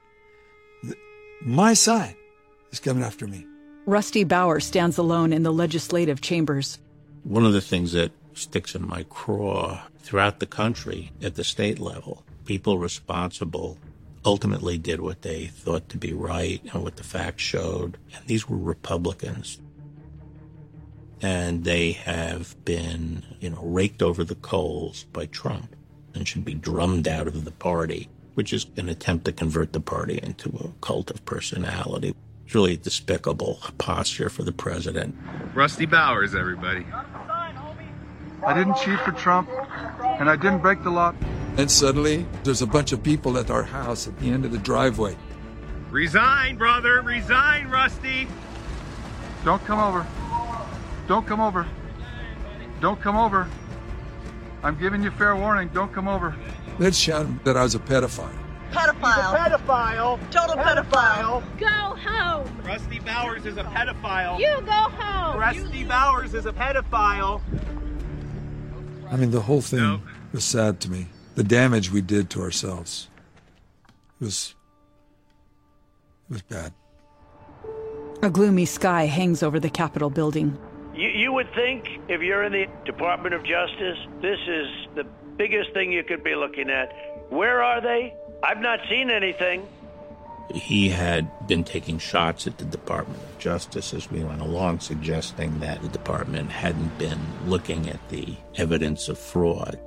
My side is coming after me. Rusty Bauer stands alone in the legislative chambers. One of the things that sticks in my craw throughout the country at the state level, people responsible ultimately did what they thought to be right and what the facts showed. And these were Republicans. And they have been, you know, raked over the coals by Trump and should be drummed out of the party, which is an attempt to convert the party into a cult of personality. It's really a despicable posture for the president. Rusty Bowers, everybody. I didn't cheat for Trump, and I didn't break the law. And suddenly, there's a bunch of people at our house at the end of the driveway. Resign, brother. Resign, Rusty. Don't come over. Don't come over. Don't come over. I'm giving you fair warning. Don't come over. They'd shouted that I was a pedophile. Pedophile. He's a pedophile. Total pedophile. pedophile. Go home. Rusty Bowers is a pedophile. You go home. Rusty you... Bowers is a pedophile. I mean, the whole thing no. was sad to me. The damage we did to ourselves was, it was bad. A gloomy sky hangs over the Capitol building. You, you would think if you're in the Department of Justice, this is the biggest thing you could be looking at. Where are they? I've not seen anything. He had been taking shots at the Department of Justice as we went along, suggesting that the department hadn't been looking at the evidence of fraud.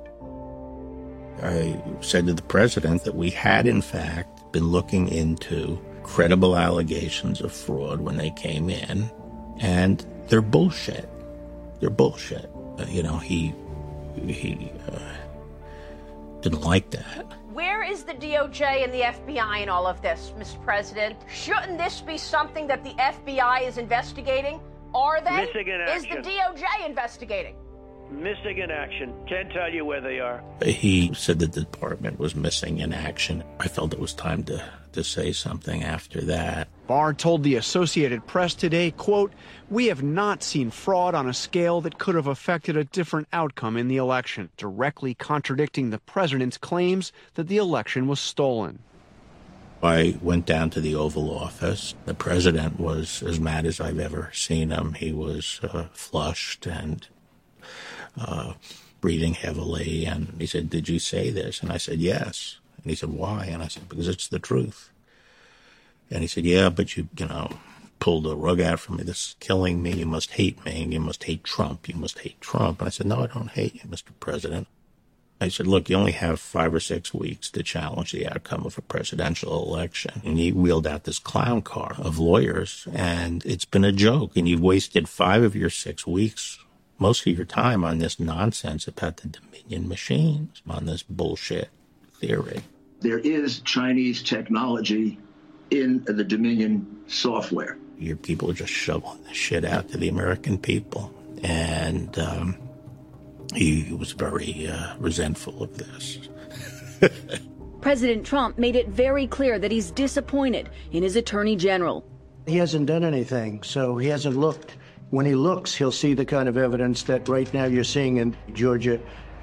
I said to the president that we had, in fact, been looking into credible allegations of fraud when they came in, and they're bullshit. They're bullshit. Uh, you know, he he uh, didn't like that. Where is the D O J and the F B I in all of this, Mister President? Shouldn't this be something that the F B I is investigating? Are they? Missing in is action. the D O J investigating? Missing in action. Can't tell you where they are. He said that the department was missing in action. I felt it was time to, to say something after that. Barr told the Associated Press today, quote, "We have not seen fraud on a scale that could have affected a different outcome in the election," directly contradicting the president's claims that the election was stolen. I went down to the Oval Office. The president was as mad as I've ever seen him. He was uh, flushed and uh, breathing heavily. And he said, "Did you say this?" And I said, "Yes." And he said, "Why?" And I said, "Because it's the truth." And he said, "Yeah, but you, you know, pulled the rug out from me. This is killing me. You must hate me. You must hate Trump. You must hate Trump." And I said, "No, I don't hate you, Mister President." I said, "Look, you only have five or six weeks to challenge the outcome of a presidential election." And he wheeled out this clown car of lawyers, and it's been a joke. And you've wasted five of your six weeks, most of your time, on this nonsense about the Dominion machines, on this bullshit theory. There is Chinese technology in the Dominion software. Your people are just shoveling the shit out to the American people. And um, he was very uh, resentful of this. President Trump made it very clear that he's disappointed in his attorney general. He hasn't done anything, so he hasn't looked. When he looks, he'll see the kind of evidence that right now you're seeing in Georgia.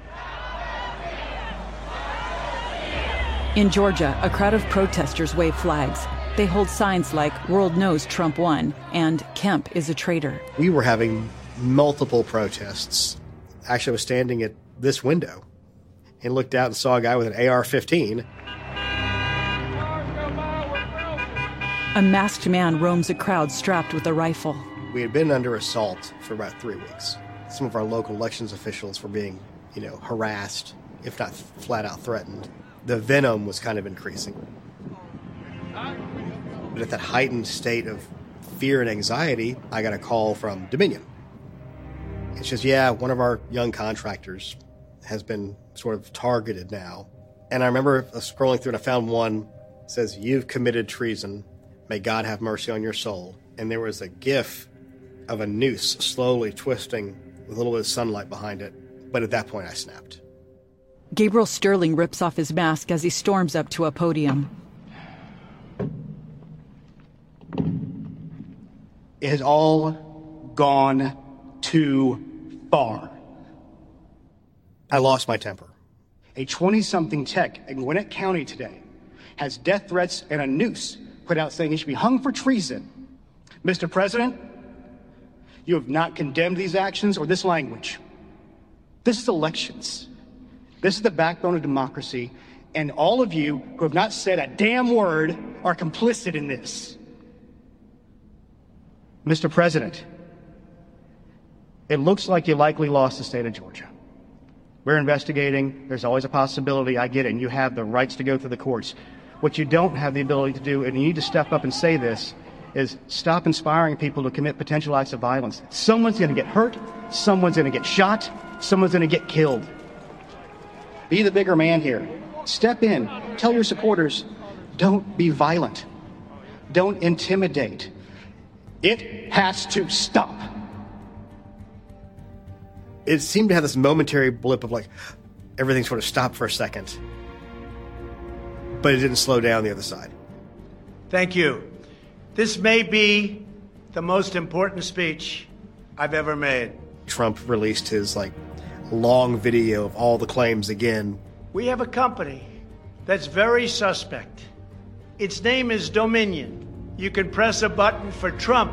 In Georgia, a crowd of protesters wave flags. They hold signs like "World knows Trump won" and "Kemp is a traitor." We were having multiple protests. Actually, I was standing at this window and looked out and saw a guy with an A R fifteen. A masked man roams a crowd strapped with a rifle. We had been under assault for about three weeks. Some of our local elections officials were being, you know, harassed, if not flat out threatened. The venom was kind of increasing. But at that heightened state of fear and anxiety, I got a call from Dominion. It says, yeah, one of our young contractors has been sort of targeted now. And I remember scrolling through and I found one that says, "You've committed treason. May God have mercy on your soul." And there was a gif of a noose slowly twisting with a little bit of sunlight behind it. But at that point, I snapped. Gabriel Sterling rips off his mask as he storms up to a podium. It has all gone too far. I lost my temper. A twenty-something tech in Gwinnett County today has death threats and a noose put out saying he should be hung for treason. Mister President, you have not condemned these actions or this language. This is elections. This is the backbone of democracy, and all of you who have not said a damn word are complicit in this. Mister President, it looks like you likely lost the state of Georgia. We're investigating. There's always a possibility. I get it. And you have the rights to go through the courts. What you don't have the ability to do, and you need to step up and say this, is stop inspiring people to commit potential acts of violence. Someone's going to get hurt. Someone's going to get shot. Someone's going to get killed. Be the bigger man here. Step in. Tell your supporters, don't be violent. Don't intimidate. It has to stop. It seemed to have this momentary blip of like, everything sort of stopped for a second. But it didn't slow down the other side. Thank you. This may be the most important speech I've ever made. Trump released his like long video of all the claims again. We have a company that's very suspect. Its name is Dominion. You can press a button for Trump,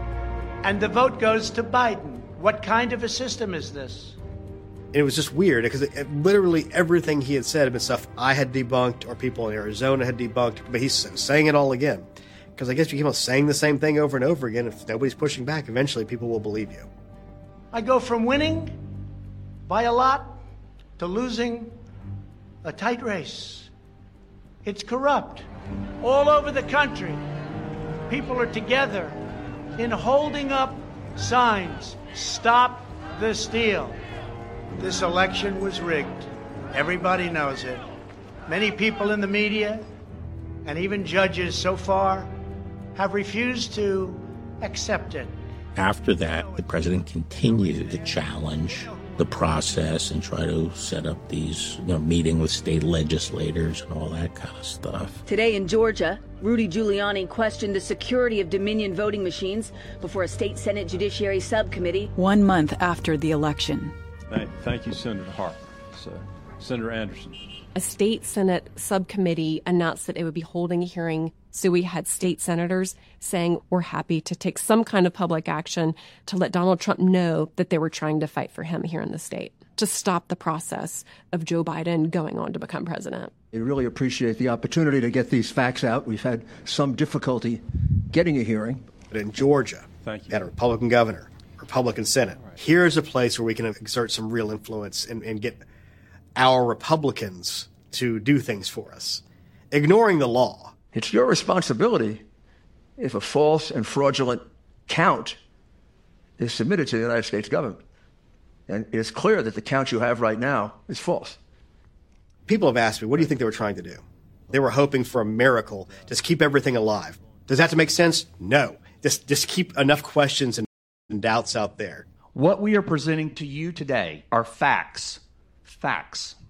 and the vote goes to Biden. What kind of a system is this? It was just weird because it, it, literally everything he had said had been stuff I had debunked or people in Arizona had debunked, but he's saying it all again. Because I guess you keep on saying the same thing over and over again. If nobody's pushing back, eventually people will believe you. I go from winning by a lot to losing a tight race. It's corrupt. All over the country, people are together in holding up signs. Stop the steal. This election was rigged. Everybody knows it. Many people in the media and even judges so far have refused to accept it. After that, the president continued to challenge the process and try to set up these, you know, meeting with state legislators and all that kind of stuff. Today in Georgia, Rudy Giuliani questioned the security of Dominion voting machines before a state Senate Judiciary Subcommittee. One month after the election. Thank you, Senator Harper. So, Senator Anderson. A state Senate subcommittee announced that it would be holding a hearing. So we had state senators saying we're happy to take some kind of public action to let Donald Trump know that they were trying to fight for him here in the state, to stop the process of Joe Biden going on to become president. I really appreciate the opportunity to get these facts out. We've had some difficulty getting a hearing. But in Georgia, Thank you. you had a Republican governor, Republican Senate. Right. Here's a place where we can exert some real influence and, and get our Republicans to do things for us, ignoring the law. It's your responsibility if a false and fraudulent count is submitted to the United States government. And it's clear that the count you have right now is false. People have asked me, what do you think they were trying to do? They were hoping for a miracle, just keep everything alive. Does that have to make sense? No. Just, just keep enough questions and doubts out there. What we are presenting to you today are facts. Facts.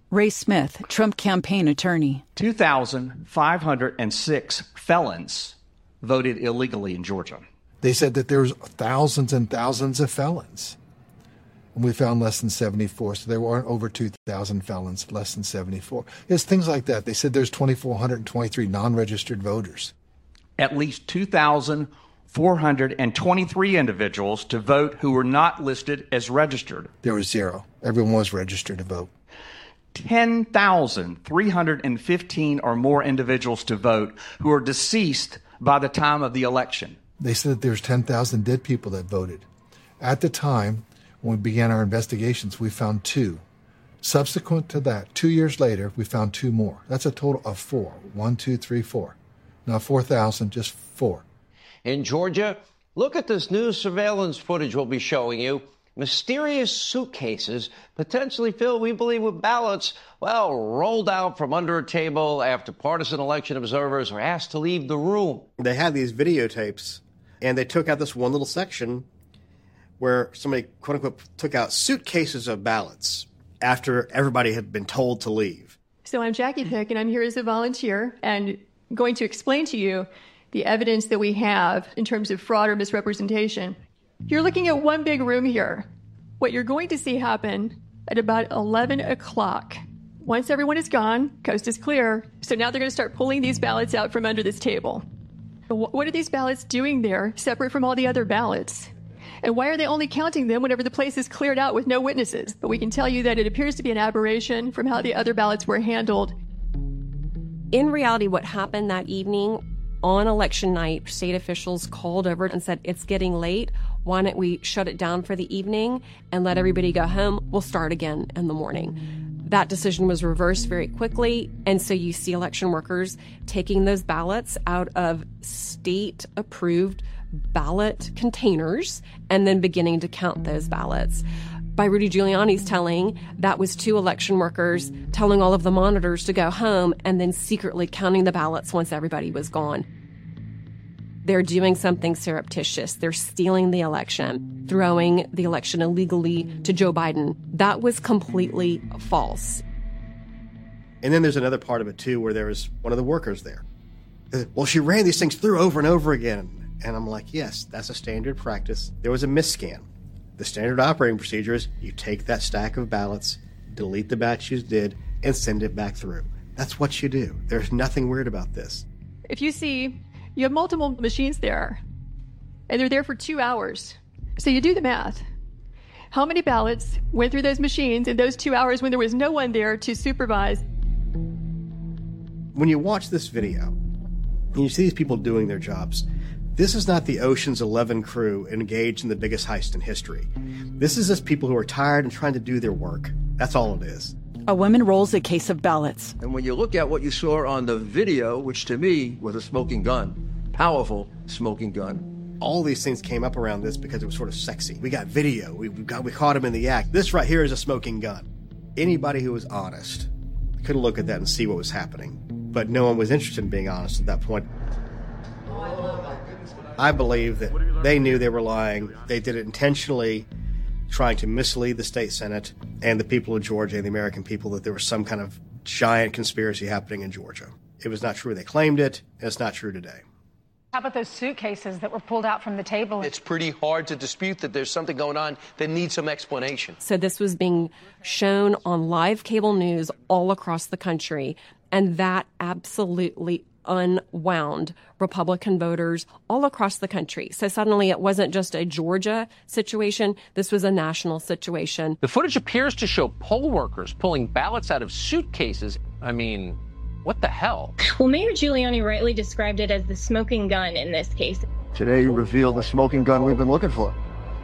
Ray Smith, Trump campaign attorney. two thousand five hundred six felons voted illegally in Georgia. They said that there was thousands and thousands of felons. And we found less than seventy-four, so there weren't over two thousand felons, less than seventy-four. It's things like that. They said there's two thousand four hundred twenty-three non-registered voters. At least two thousand four hundred twenty-three individuals to vote who were not listed as registered. There was zero. Everyone was registered to vote. ten thousand three hundred fifteen or more individuals to vote who are deceased by the time of the election. They said that there's ten thousand dead people that voted. At the time, when we began our investigations, we found two. Subsequent to that, two years later, we found two more. That's a total of four. One, two, three, four. Not four thousand, just four. In Georgia, look at this new surveillance footage we'll be showing you. Mysterious suitcases, potentially filled, we believe, with ballots, well, rolled out from under a table after partisan election observers are asked to leave the room. They had these videotapes, and they took out this one little section where somebody, quote-unquote, took out suitcases of ballots after everybody had been told to leave. So I'm Jackie Pick, and I'm here as a volunteer and going to explain to you the evidence that we have in terms of fraud or misrepresentation. You're looking at one big room here. What you're going to see happen at about eleven o'clock. Once everyone is gone, coast is clear, so now they're going to start pulling these ballots out from under this table. What are these ballots doing there, separate from all the other ballots? And why are they only counting them whenever the place is cleared out with no witnesses? But we can tell you that it appears to be an aberration from how the other ballots were handled. In reality, what happened that evening, on election night, state officials called over and said, it's getting late. Why don't we shut it down for the evening and let everybody go home? We'll start again in the morning. That decision was reversed very quickly. And so you see election workers taking those ballots out of state-approved ballot containers and then beginning to count those ballots. By Rudy Giuliani's telling, that was two election workers telling all of the monitors to go home and then secretly counting the ballots once everybody was gone. They're doing something surreptitious. They're stealing the election, throwing the election illegally to Joe Biden. That was completely false. And then there's another part of it, too, where there was one of the workers there. Well, she ran these things through over and over again. And I'm like, yes, that's a standard practice. There was a misscan. The standard operating procedure is you take that stack of ballots, delete the batch you did, and send it back through. That's what you do. There's nothing weird about this. If you see, you have multiple machines there, and they're there for two hours. So you do the math. How many ballots went through those machines in those two hours when there was no one there to supervise? When you watch this video, and you see these people doing their jobs, this is not the Ocean's Eleven crew engaged in the biggest heist in history. This is just people who are tired and trying to do their work. That's all it is. A woman rolls a case of ballots. And when you look at what you saw on the video, which to me was a smoking gun, powerful smoking gun. All these things came up around this because it was sort of sexy. We got video. We, we, got, we caught him in the act. This right here is a smoking gun. Anybody who was honest could look at that and see what was happening. But no one was interested in being honest at that point. I believe that they knew they were lying. They did it intentionally, trying to mislead the state Senate and the people of Georgia and the American people that there was some kind of giant conspiracy happening in Georgia. It was not true. They claimed it, and it's not true today. How about those suitcases that were pulled out from the table? It's pretty hard to dispute that there's something going on that needs some explanation. So this was being shown on live cable news all across the country, and that absolutely unwound Republican voters all across the country. So suddenly it wasn't just a Georgia situation. This was a national situation. The footage appears to show poll workers pulling ballots out of suitcases. I mean, what the hell? Well, Mayor Giuliani rightly described it as the smoking gun in this case. Today you revealed the smoking gun we've been looking for.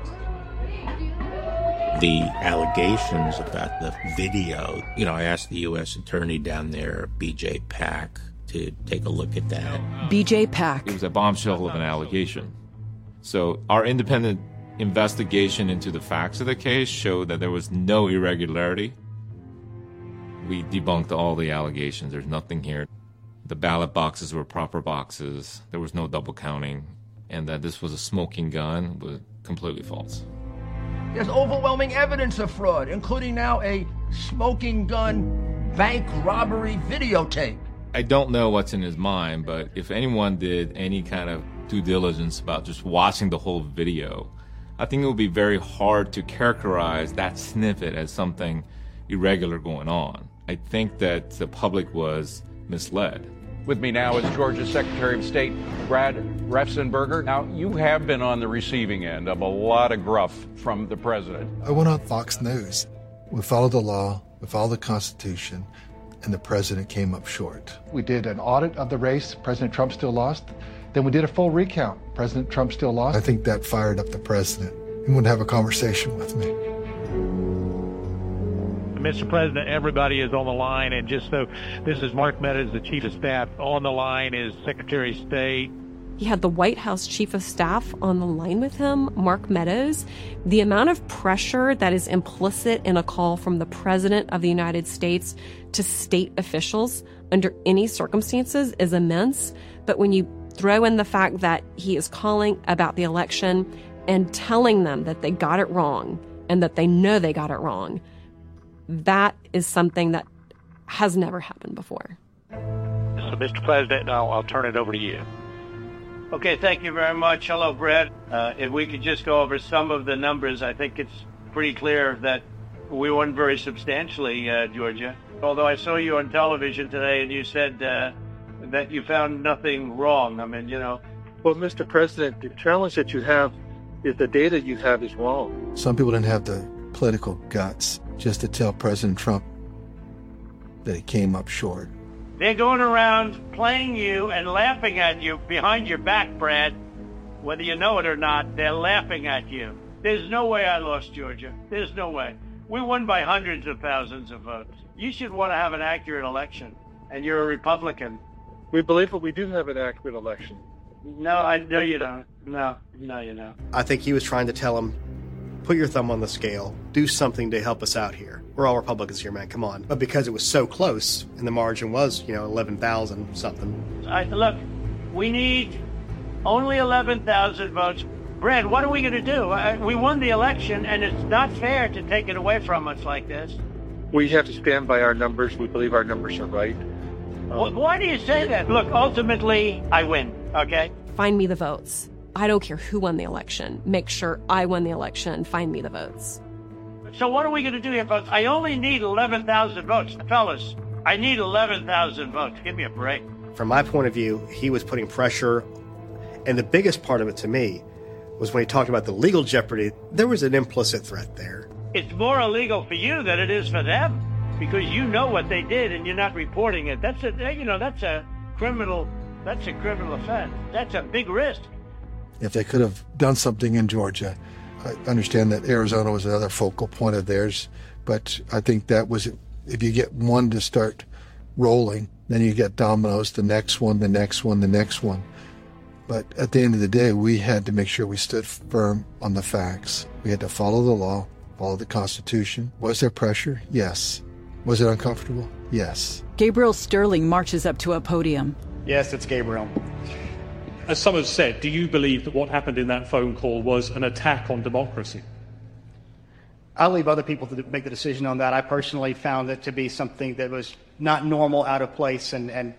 The allegations about the video, you know, I asked the U S attorney down there, B J Pak, to take a look at that. B J Pak. It was a bombshell of an allegation. So our independent investigation into the facts of the case showed that there was no irregularity. We debunked all the allegations. There's nothing here. The ballot boxes were proper boxes. There was no double counting. And that this was a smoking gun was completely false. There's overwhelming evidence of fraud, including now a smoking gun bank robbery videotape. I don't know what's in his mind, but if anyone did any kind of due diligence about just watching the whole video, I think it would be very hard to characterize that snippet as something irregular going on. I think that the public was misled. With me now is Georgia's Secretary of State, Brad Raffensperger. Now, you have been on the receiving end of a lot of gruff from the president. I went on Fox News. We followed the law, we followed the Constitution, and the president came up short. We did an audit of the race. President Trump still lost. Then we did a full recount. President Trump still lost. I think that fired up the president. He wouldn't have a conversation with me. Mister President, everybody is on the line, and just so this is Mark Meadows, the Chief of Staff. On the line is Secretary of State. He had the White House Chief of Staff on the line with him, Mark Meadows. The amount of pressure that is implicit in a call from the President of the United States to state officials under any circumstances is immense. But when you throw in the fact that he is calling about the election and telling them that they got it wrong and that they know they got it wrong, that is something that has never happened before. So, Mister President, I'll, I'll turn it over to you. Okay, thank you very much. Hello, Brad. Uh, if we could just go over some of the numbers, I think it's pretty clear that we won very substantially, uh, Georgia. Although I saw you on television today and you said uh, that you found nothing wrong. I mean, you know. Well, Mister President, the challenge that you have is the data you have is wrong. Some people didn't have the political guts just to tell President Trump that he came up short. They're going around playing you and laughing at you behind your back, Brad. Whether you know it or not, they're laughing at you. There's no way I lost Georgia. There's no way. We won by hundreds of thousands of votes. You should want to have an accurate election, and you're a Republican. We believe that we do have an accurate election. No, I know you don't. No, no, you don't. I think he was trying to tell him, put your thumb on the scale, do something to help us out here. We're all Republicans here, man, come on. But because it was so close, and the margin was, you know, eleven thousand something. I, look, we need only eleven thousand votes. Brad, what are we going to do? I, we won the election, and it's not fair to take it away from us like this. We have to stand by our numbers. We believe our numbers are right. Um, Why do you say that? Look, ultimately, I win, okay? Find me the votes. I don't care who won the election. Make sure I won the election. Find me the votes. So what are we going to do here, folks? I only need eleven thousand votes. Fellas, I need eleven thousand votes. Give me a break. From my point of view, he was putting pressure. And the biggest part of it to me was when he talked about the legal jeopardy, there was an implicit threat there. It's more illegal for you than it is for them because you know what they did and you're not reporting it. That's a, you know, that's a criminal, that's a criminal offense. That's a big risk. If they could have done something in Georgia, I understand that Arizona was another focal point of theirs, but I think that was, if you get one to start rolling, then you get dominoes, the next one, the next one, the next one. But at the end of the day, we had to make sure we stood firm on the facts. We had to follow the law, follow the Constitution. Was there pressure? Yes. Was it uncomfortable? Yes. Gabriel Sterling marches up to a podium. Yes, it's Gabriel. As some have said, do you believe that what happened in that phone call was an attack on democracy? I'll leave other people to make the decision on that. I personally found it to be something that was not normal, out of place, and, and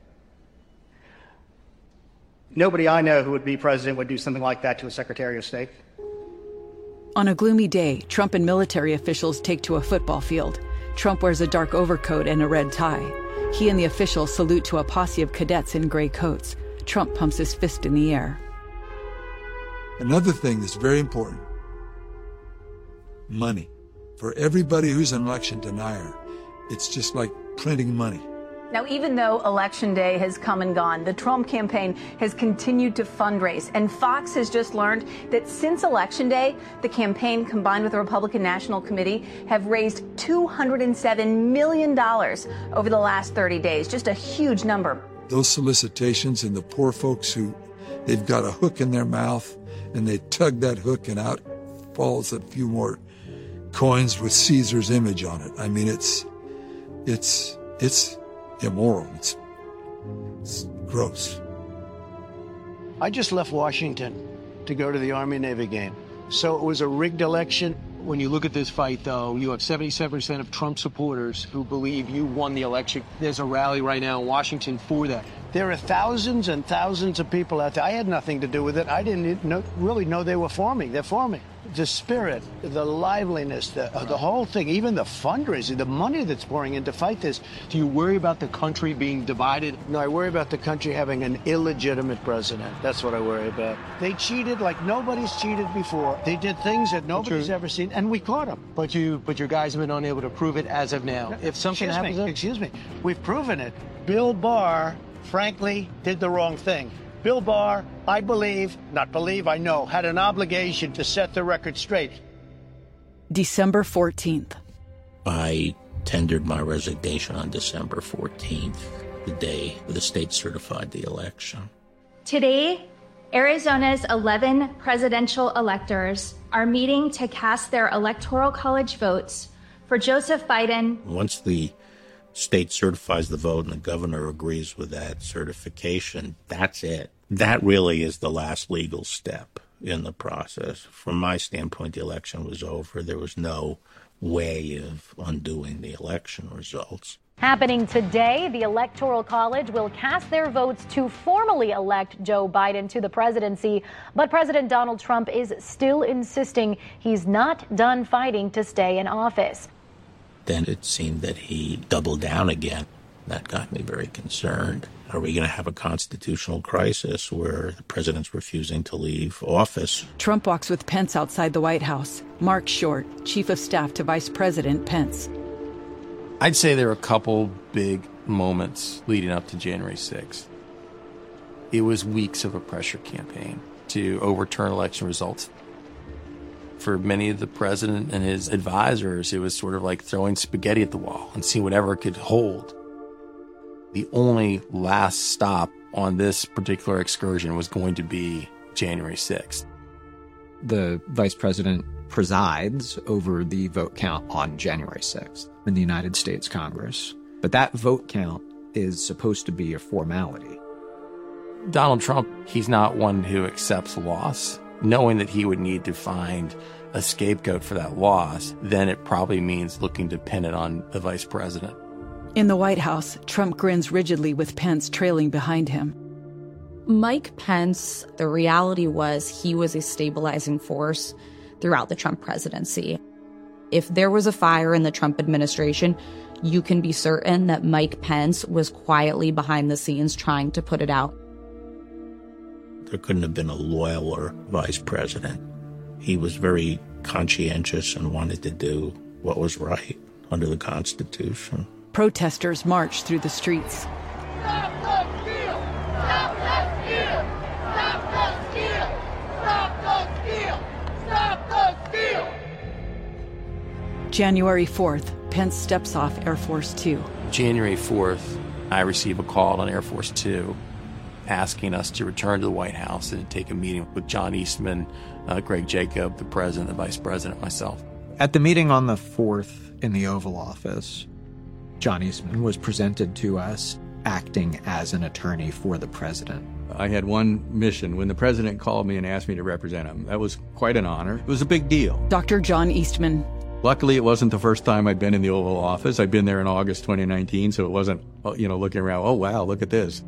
nobody I know who would be president would do something like that to a Secretary of State. On a gloomy day, Trump and military officials take to a football field. Trump wears a dark overcoat and a red tie. He and the officials salute to a posse of cadets in gray coats. Trump pumps his fist in the air. Another thing that's very important, money. For everybody who's an election denier, it's just like printing money. Now, even though Election Day has come and gone, the Trump campaign has continued to fundraise. And Fox has just learned that since Election Day, the campaign, combined with the Republican National Committee, have raised two hundred seven million dollars over the last thirty days. Just a huge number. Those solicitations and the poor folks who, they've got a hook in their mouth and they tug that hook and out falls a few more coins with Caesar's image on it. I mean, it's, it's, it's immoral. It's, it's gross. I just left Washington to go to the Army-Navy game. So it was a rigged election. When you look at this fight, though, you have seventy-seven percent of Trump supporters who believe you won the election. There's a rally right now in Washington for that. There are thousands and thousands of people out there. I had nothing to do with it. I didn't know, really know they were for me. They're for me. The spirit, the liveliness, the, uh, the whole thing, even the fundraising, the money that's pouring in to fight this. Do you worry about the country being divided? No, I worry about the country having an illegitimate president. That's what I worry about. They cheated like nobody's cheated before. They did things that nobody's ever seen, and we caught them. But you, but your guys have been unable to prove it as of now. If something excuse happens, me, excuse me, we've proven it. Bill Barr, frankly, did the wrong thing. Bill Barr, I believe, not believe, I know, had an obligation to set the record straight. December fourteenth. I tendered my resignation on December fourteenth, the day the state certified the election. Today, Arizona's eleven presidential electors are meeting to cast their electoral college votes for Joseph Biden. Once the state certifies the vote and the governor agrees with that certification, that's it. That really is the last legal step in the process. From my standpoint, the election was over. There was no way of undoing the election results. Happening today, the Electoral College will cast their votes to formally elect Joe Biden to the presidency. But President Donald Trump is still insisting he's not done fighting to stay in office. Then it seemed that he doubled down again. That got me very concerned. Are we going to have a constitutional crisis where the president's refusing to leave office? Trump walks with Pence outside the White House. Mark Short, chief of staff to Vice President Pence. I'd say there were a couple big moments leading up to January sixth. It was weeks of a pressure campaign to overturn election results. For many of the president and his advisors, it was sort of like throwing spaghetti at the wall and seeing whatever it could hold. The only last stop on this particular excursion was going to be January sixth. The vice president presides over the vote count on January sixth in the United States Congress. But that vote count is supposed to be a formality. Donald Trump, he's not one who accepts loss. Knowing that he would need to find a scapegoat for that loss, then it probably means looking to pin it on the vice president. In the White House, Trump grins rigidly with Pence trailing behind him. Mike Pence, the reality was he was a stabilizing force throughout the Trump presidency. If there was a fire in the Trump administration, you can be certain that Mike Pence was quietly behind the scenes trying to put it out. There couldn't have been a loyaler vice president. He was very conscientious and wanted to do what was right under the Constitution. Protesters marched through the streets. Stop the steal! Stop the steal! Stop the steal! Stop the steal! Stop the steal! January fourth, Pence steps off Air Force Two. January fourth, I receive a call on Air Force Two asking us to return to the White House and take a meeting with John Eastman, uh, Greg Jacob, the president, the vice president, myself. At the meeting on the fourth in the Oval Office, John Eastman was presented to us acting as an attorney for the president. I had one mission. When the president called me and asked me to represent him, that was quite an honor. It was a big deal. Doctor John Eastman. Luckily, it wasn't the first time I'd been in the Oval Office. I'd been there in August twenty nineteen, so it wasn't, you know, looking around, oh, wow, look at this.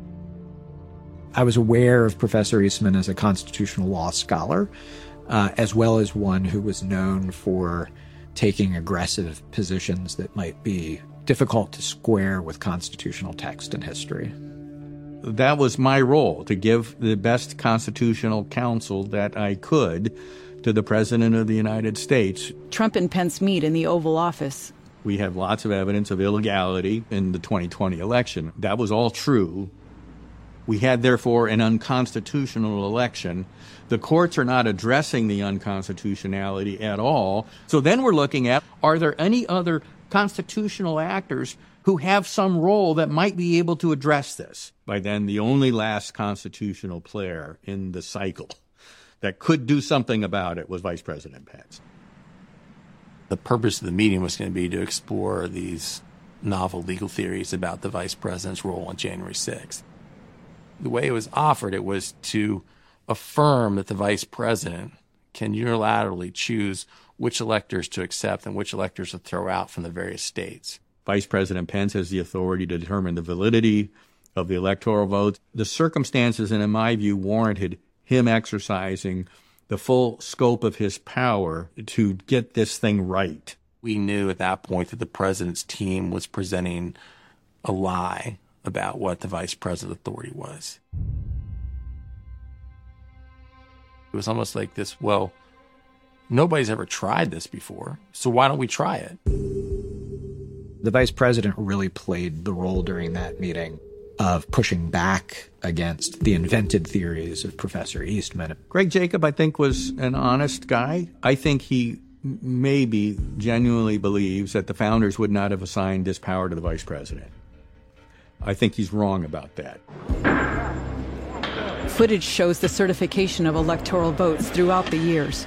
I was aware of Professor Eastman as a constitutional law scholar, uh, as well as one who was known for taking aggressive positions that might be difficult to square with constitutional text and history. That was my role, to give the best constitutional counsel that I could to the President of the United States. Trump and Pence meet in the Oval Office. We have lots of evidence of illegality in the twenty twenty election. That was all true. We had, therefore, an unconstitutional election. The courts are not addressing the unconstitutionality at all. So then we're looking at, are there any other constitutional actors who have some role that might be able to address this? By then, the only last constitutional player in the cycle that could do something about it was Vice President Pence. The purpose of the meeting was going to be to explore these novel legal theories about the vice president's role on January sixth. The way it was offered, it was to affirm that the vice president can unilaterally choose which electors to accept and which electors to throw out from the various states. Vice President Pence has the authority to determine the validity of the electoral votes. The circumstances, and in my view, warranted him exercising the full scope of his power to get this thing right. We knew at that point that the president's team was presenting a lie about what the vice president's authority was. It was almost like this, well, nobody's ever tried this before, so why don't we try it? The vice president really played the role during that meeting of pushing back against the invented theories of Professor Eastman. Greg Jacob, I think, was an honest guy. I think he maybe genuinely believes that the founders would not have assigned this power to the vice president. I think he's wrong about that. Footage shows the certification of electoral votes throughout the years.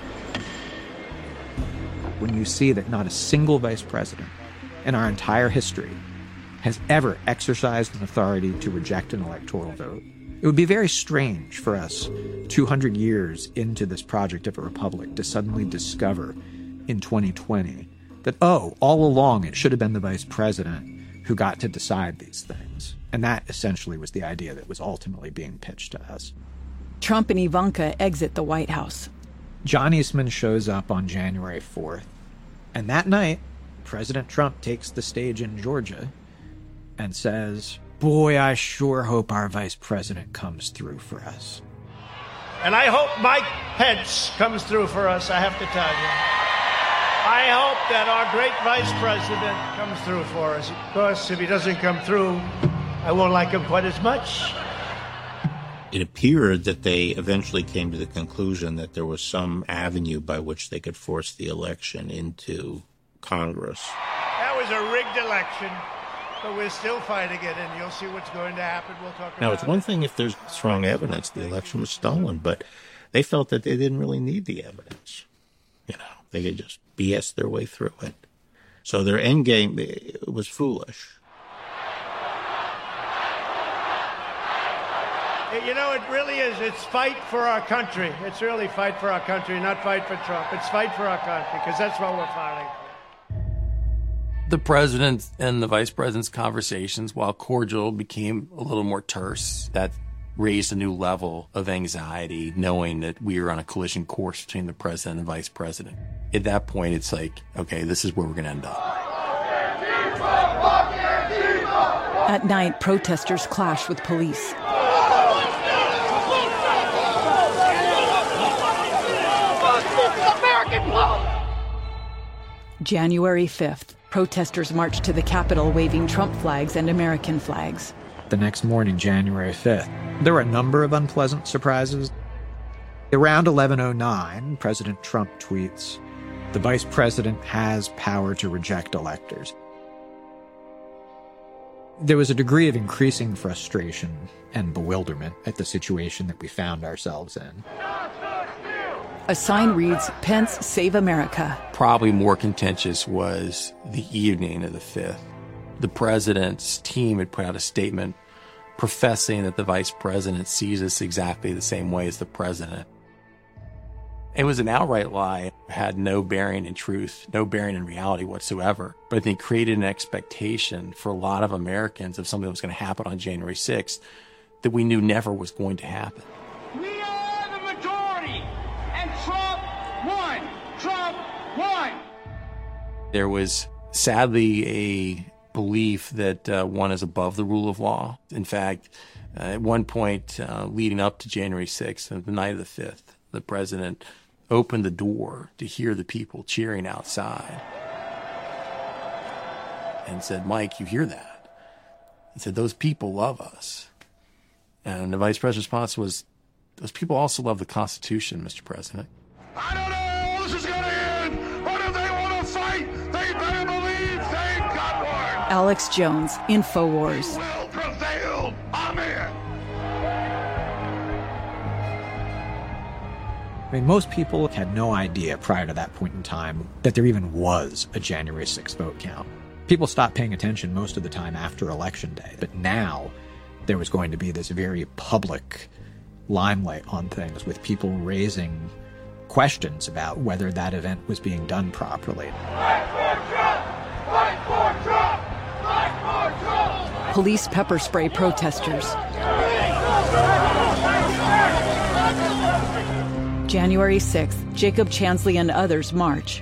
When you see that not a single vice president in our entire history has ever exercised an authority to reject an electoral vote, it would be very strange for us two hundred years into this project of a republic to suddenly discover in twenty twenty that, oh, all along it should have been the vice president who got to decide these things. And that essentially was the idea that was ultimately being pitched to us. Trump and Ivanka exit the White House. John Eastman shows up on January fourth, and that night, President Trump takes the stage in Georgia and says, boy, I sure hope our vice president comes through for us. And I hope Mike Pence comes through for us, I have to tell you. I hope that our great vice president comes through for us. Of course, if he doesn't come through, I won't like him quite as much. It appeared that they eventually came to the conclusion that there was some avenue by which they could force the election into Congress. That was a rigged election, but we're still fighting it, and you'll see what's going to happen. We'll talk about it. Now, it's one thing if there's strong evidence the election was stolen, but they felt that they didn't really need the evidence. You know, they could just B S their way through it. So their end game it was foolish. You know, it really is. It's fight for our country. It's really fight for our country, not fight for Trump. It's fight for our country, because that's what we're fighting for. The president and the vice president's conversations, while cordial, became a little more terse. That raised a new level of anxiety, knowing that we were on a collision course between the president and the vice president. At that point, it's like, okay, this is where we're going to end up. At night, protesters clash with police. January fifth, protesters marched to the Capitol waving Trump flags and American flags. The next morning, January fifth, there were a number of unpleasant surprises. Around eleven oh nine, President Trump tweets, "The vice president has power to reject electors." There was a degree of increasing frustration and bewilderment at the situation that we found ourselves in. A sign reads, "Pence, Save America." Probably more contentious was the evening of the fifth. The president's team had put out a statement professing that the vice president sees us exactly the same way as the president. It was an outright lie, had no bearing in truth, no bearing in reality whatsoever. But I think created an expectation for a lot of Americans of something that was going to happen on January sixth that we knew never was going to happen. We are the majority, and Trump won. Trump won. There was sadly a belief that uh, one is above the rule of law. In fact, uh, at one point uh, leading up to January sixth, the night of the fifth, the president opened the door to hear the people cheering outside and said, "Mike, you hear that?" He said, "Those people love us." And the vice president's response was, "Those people also love the Constitution, Mister President." I don't know how this is going to end, but if they want to fight, they better believe they've got one. Alex Jones, InfoWars. We will prevail. Amen. I mean, most people had no idea prior to that point in time that there even was a January sixth vote count. People stopped paying attention most of the time after Election Day. But now there was going to be this very public limelight on things with people raising questions about whether that event was being done properly. Fight for Trump! Fight for Trump! Fight for Trump! Police pepper spray protesters. January sixth, Jacob Chansley and others march.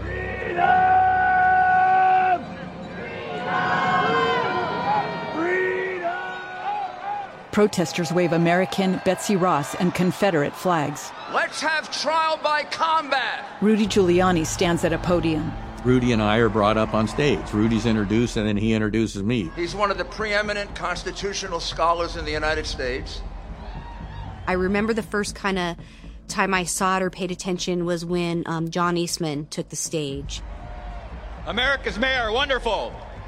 Protesters wave American, Betsy Ross, and Confederate flags. Let's have trial by combat. Rudy Giuliani stands at a podium. Rudy and I are brought up on stage. Rudy's introduced, and then he introduces me. He's one of the preeminent constitutional scholars in the United States. I remember the first kind of time I saw it or paid attention was when um, John Eastman took the stage. America's mayor, wonderful.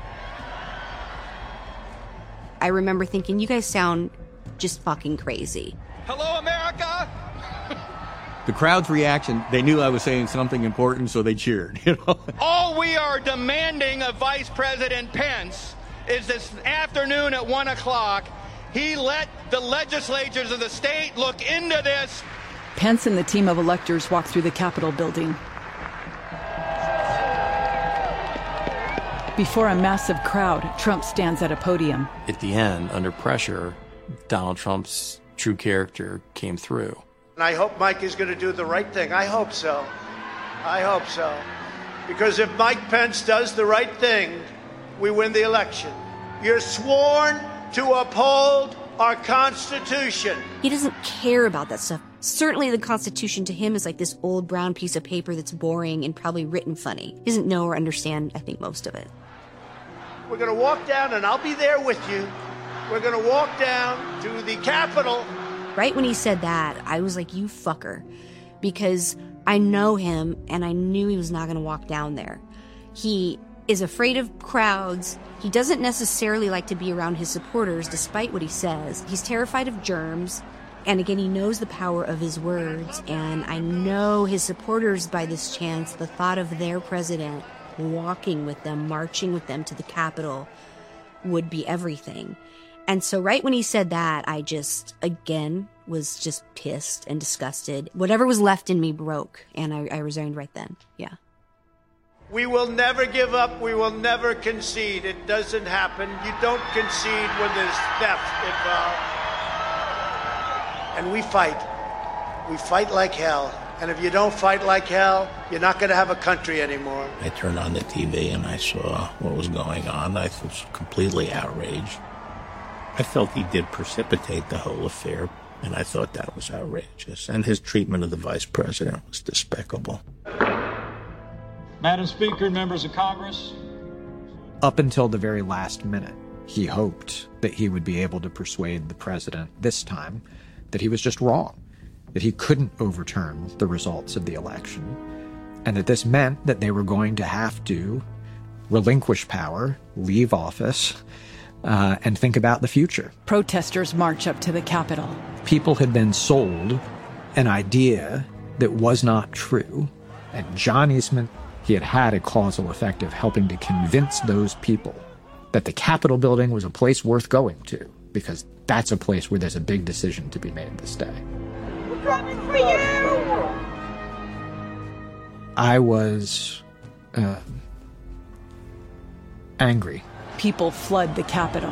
I remember thinking, you guys sound just fucking crazy. Hello, America! The crowd's reaction, they knew I was saying something important, so they cheered. You know? All we are demanding of Vice President Pence is this afternoon at one o'clock, he let the legislatures of the state look into this. Pence and the team of electors walk through the Capitol building. Before a massive crowd, Trump stands at a podium. At the end, under pressure, Donald Trump's true character came through. And I hope Mike is going to do the right thing. I hope so. I hope so. Because if Mike Pence does the right thing, we win the election. You're sworn to uphold our Constitution. He doesn't care about that stuff. Certainly the Constitution to him is like this old brown piece of paper that's boring and probably written funny. He doesn't know or understand, I think, most of it. We're going to walk down, and I'll be there with you. We're going to walk down to the Capitol. Right when he said that, I was like, you fucker. Because I know him, and I knew he was not going to walk down there. He is afraid of crowds. He doesn't necessarily like to be around his supporters, despite what he says. He's terrified of germs. And again, he knows the power of his words. And I know his supporters, by this chance, the thought of their president walking with them, marching with them to the Capitol would be everything. And so right when he said that, I just, again, was just pissed and disgusted. Whatever was left in me broke, and I, I resigned right then. Yeah. We will never give up. We will never concede. It doesn't happen. You don't concede when there's theft involved. And we fight. We fight like hell. And if you don't fight like hell, you're not going to have a country anymore. I turned on the T V and I saw what was going on. I was completely outraged. I felt he did precipitate the whole affair, and I thought that was outrageous. And his treatment of the vice president was despicable. Madam Speaker, members of Congress. Up until the very last minute, he hoped that he would be able to persuade the president this time that he was just wrong, that he couldn't overturn the results of the election, and that this meant that they were going to have to relinquish power, leave office, uh, and think about the future. Protesters march up to the Capitol. People had been sold an idea that was not true, and John Eastman, he had had a causal effect of helping to convince those people that the Capitol building was a place worth going to, because that's a place where there's a big decision to be made this day. We're coming for you! I was uh, angry. People flood the Capitol.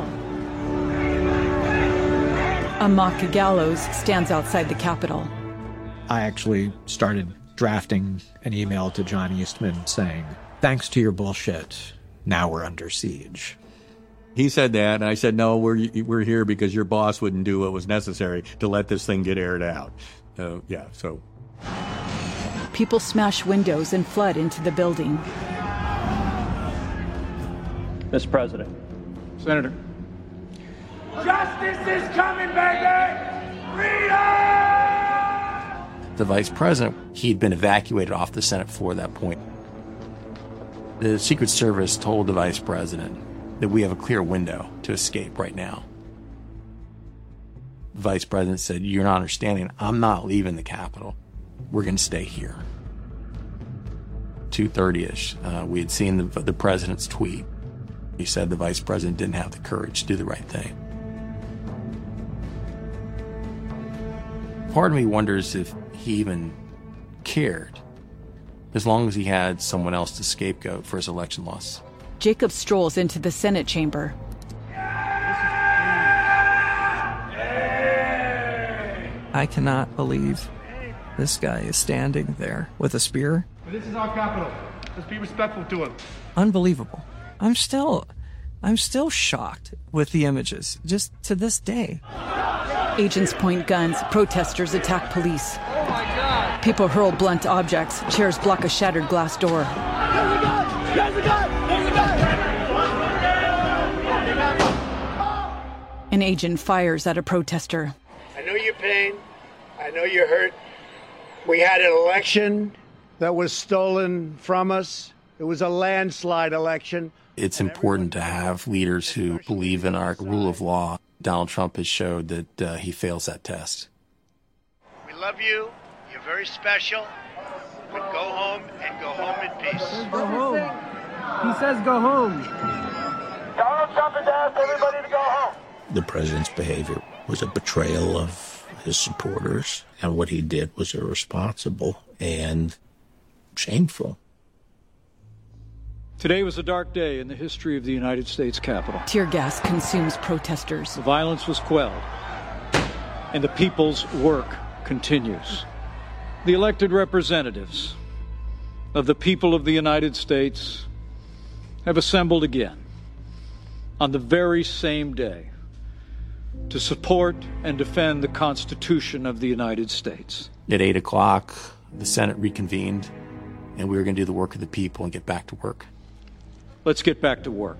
A mock gallows stands outside the Capitol. I actually started drafting an email to John Eastman saying, thanks to your bullshit, now we're under siege. He said that, and I said, no, we're we're here because your boss wouldn't do what was necessary to let this thing get aired out. Uh, yeah, so. People smash windows and flood into the building. Mister President. Senator. Justice is coming, baby! Freedom! The vice president, he'd been evacuated off the Senate floor at that point. The Secret Service told the vice president that we have a clear window to escape right now. The vice president said, you're not understanding. I'm not leaving the Capitol. We're going to stay here. two thirty-ish, uh, we had seen the, the president's tweet. He said the vice president didn't have the courage to do the right thing. Part of me wonders if he even cared, as long as he had someone else to scapegoat for his election loss. Jacob strolls into the Senate chamber. I cannot believe this guy is standing there with a spear. This is our capital. Let's be respectful to him. Unbelievable. I'm still, I'm still shocked with the images, just to this day. Agents point guns. Protesters attack police. Oh my God! People hurl blunt objects. Chairs block a shattered glass door. There's a gun! There's a gun! There's a gun! An agent fires at a protester. I know your pain. I know you're hurt. We had an election that was stolen from us. It was a landslide election. It's important to have leaders who believe in our rule of law. Donald Trump has showed that uh, he fails that test. We love you. You're very special. But go home and go home in peace. Go home. He says go home. Donald Trump has asked everybody to go home. The president's behavior was a betrayal of his supporters, and what he did was irresponsible and shameful. Today was a dark day in the history of the United States Capitol. Tear gas consumes protesters. The violence was quelled, and the people's work continues. The elected representatives of the people of the United States have assembled again on the very same day to support and defend the Constitution of the United States. At eight o'clock, the Senate reconvened, and we were going to do the work of the people and get back to work. Let's get back to work.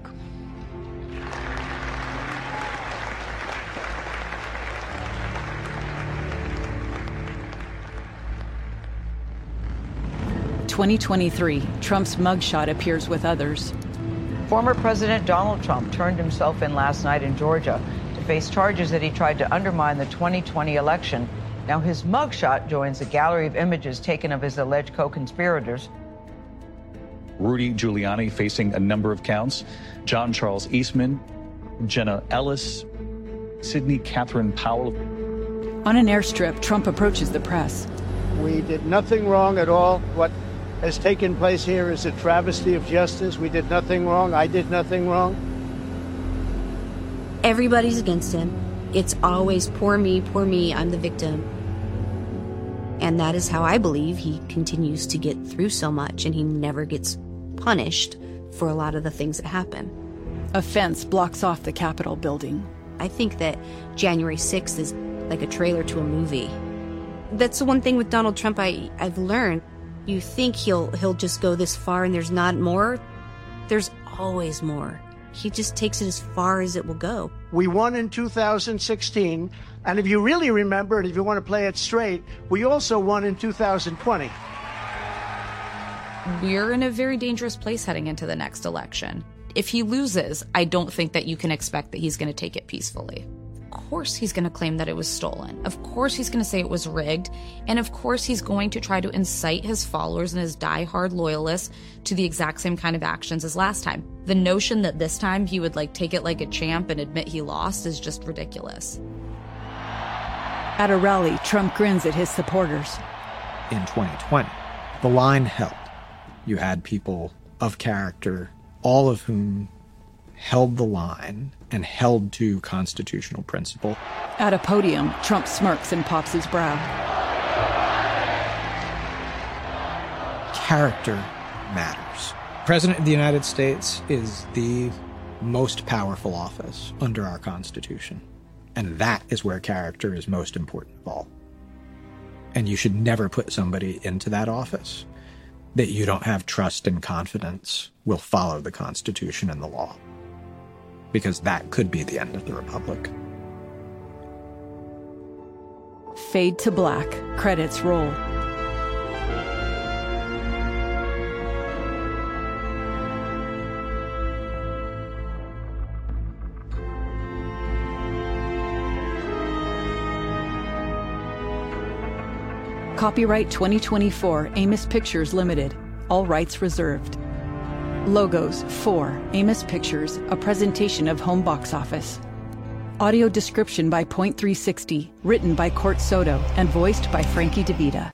twenty twenty-three, Trump's mugshot appears with others. Former President Donald Trump turned himself in last night in Georgia to face charges that he tried to undermine the twenty twenty election. Now his mugshot joins a gallery of images taken of his alleged co-conspirators. Rudy Giuliani facing a number of counts. John Charles Eastman, Jenna Ellis, Sidney Catherine Powell. On an airstrip, Trump approaches the press. We did nothing wrong at all. What has taken place here is a travesty of justice. We did nothing wrong. I did nothing wrong. Everybody's against him. It's always poor me, poor me, I'm the victim. And that is how I believe he continues to get through so much, and he never gets punished for a lot of the things that happen. A fence blocks off the Capitol building. I think that January sixth is like a trailer to a movie. That's the one thing with Donald Trump I, I've learned. You think he'll he'll just go this far and there's not more. There's always more. He just takes it as far as it will go. We won in two thousand sixteen, and if you really remember, and if you want to play it straight, we also won in two thousand twenty. We're in a very dangerous place heading into the next election. If he loses, I don't think that you can expect that he's going to take it peacefully. Of course he's going to claim that it was stolen. Of course he's going to say it was rigged. And of course he's going to try to incite his followers and his diehard loyalists to the exact same kind of actions as last time. The notion that this time he would like take it like a champ and admit he lost is just ridiculous. At a rally, Trump grins at his supporters. In twenty twenty, the line held. You had people of character, all of whom held the line and held to constitutional principle. At a podium, Trump smirks and pops his brow. Character matters. President of the United States is the most powerful office under our Constitution. And that is where character is most important of all. And you should never put somebody into that office that you don't have trust and confidence will follow the Constitution and the law. Because that could be the end of the Republic. Fade to black. Credits roll. Copyright twenty twenty-four, Amos Pictures Limited. All rights reserved. Logos for Amos Pictures, a presentation of Home Box Office. Audio description by Point three sixty, written by Court Soto and voiced by Frankie DeVita.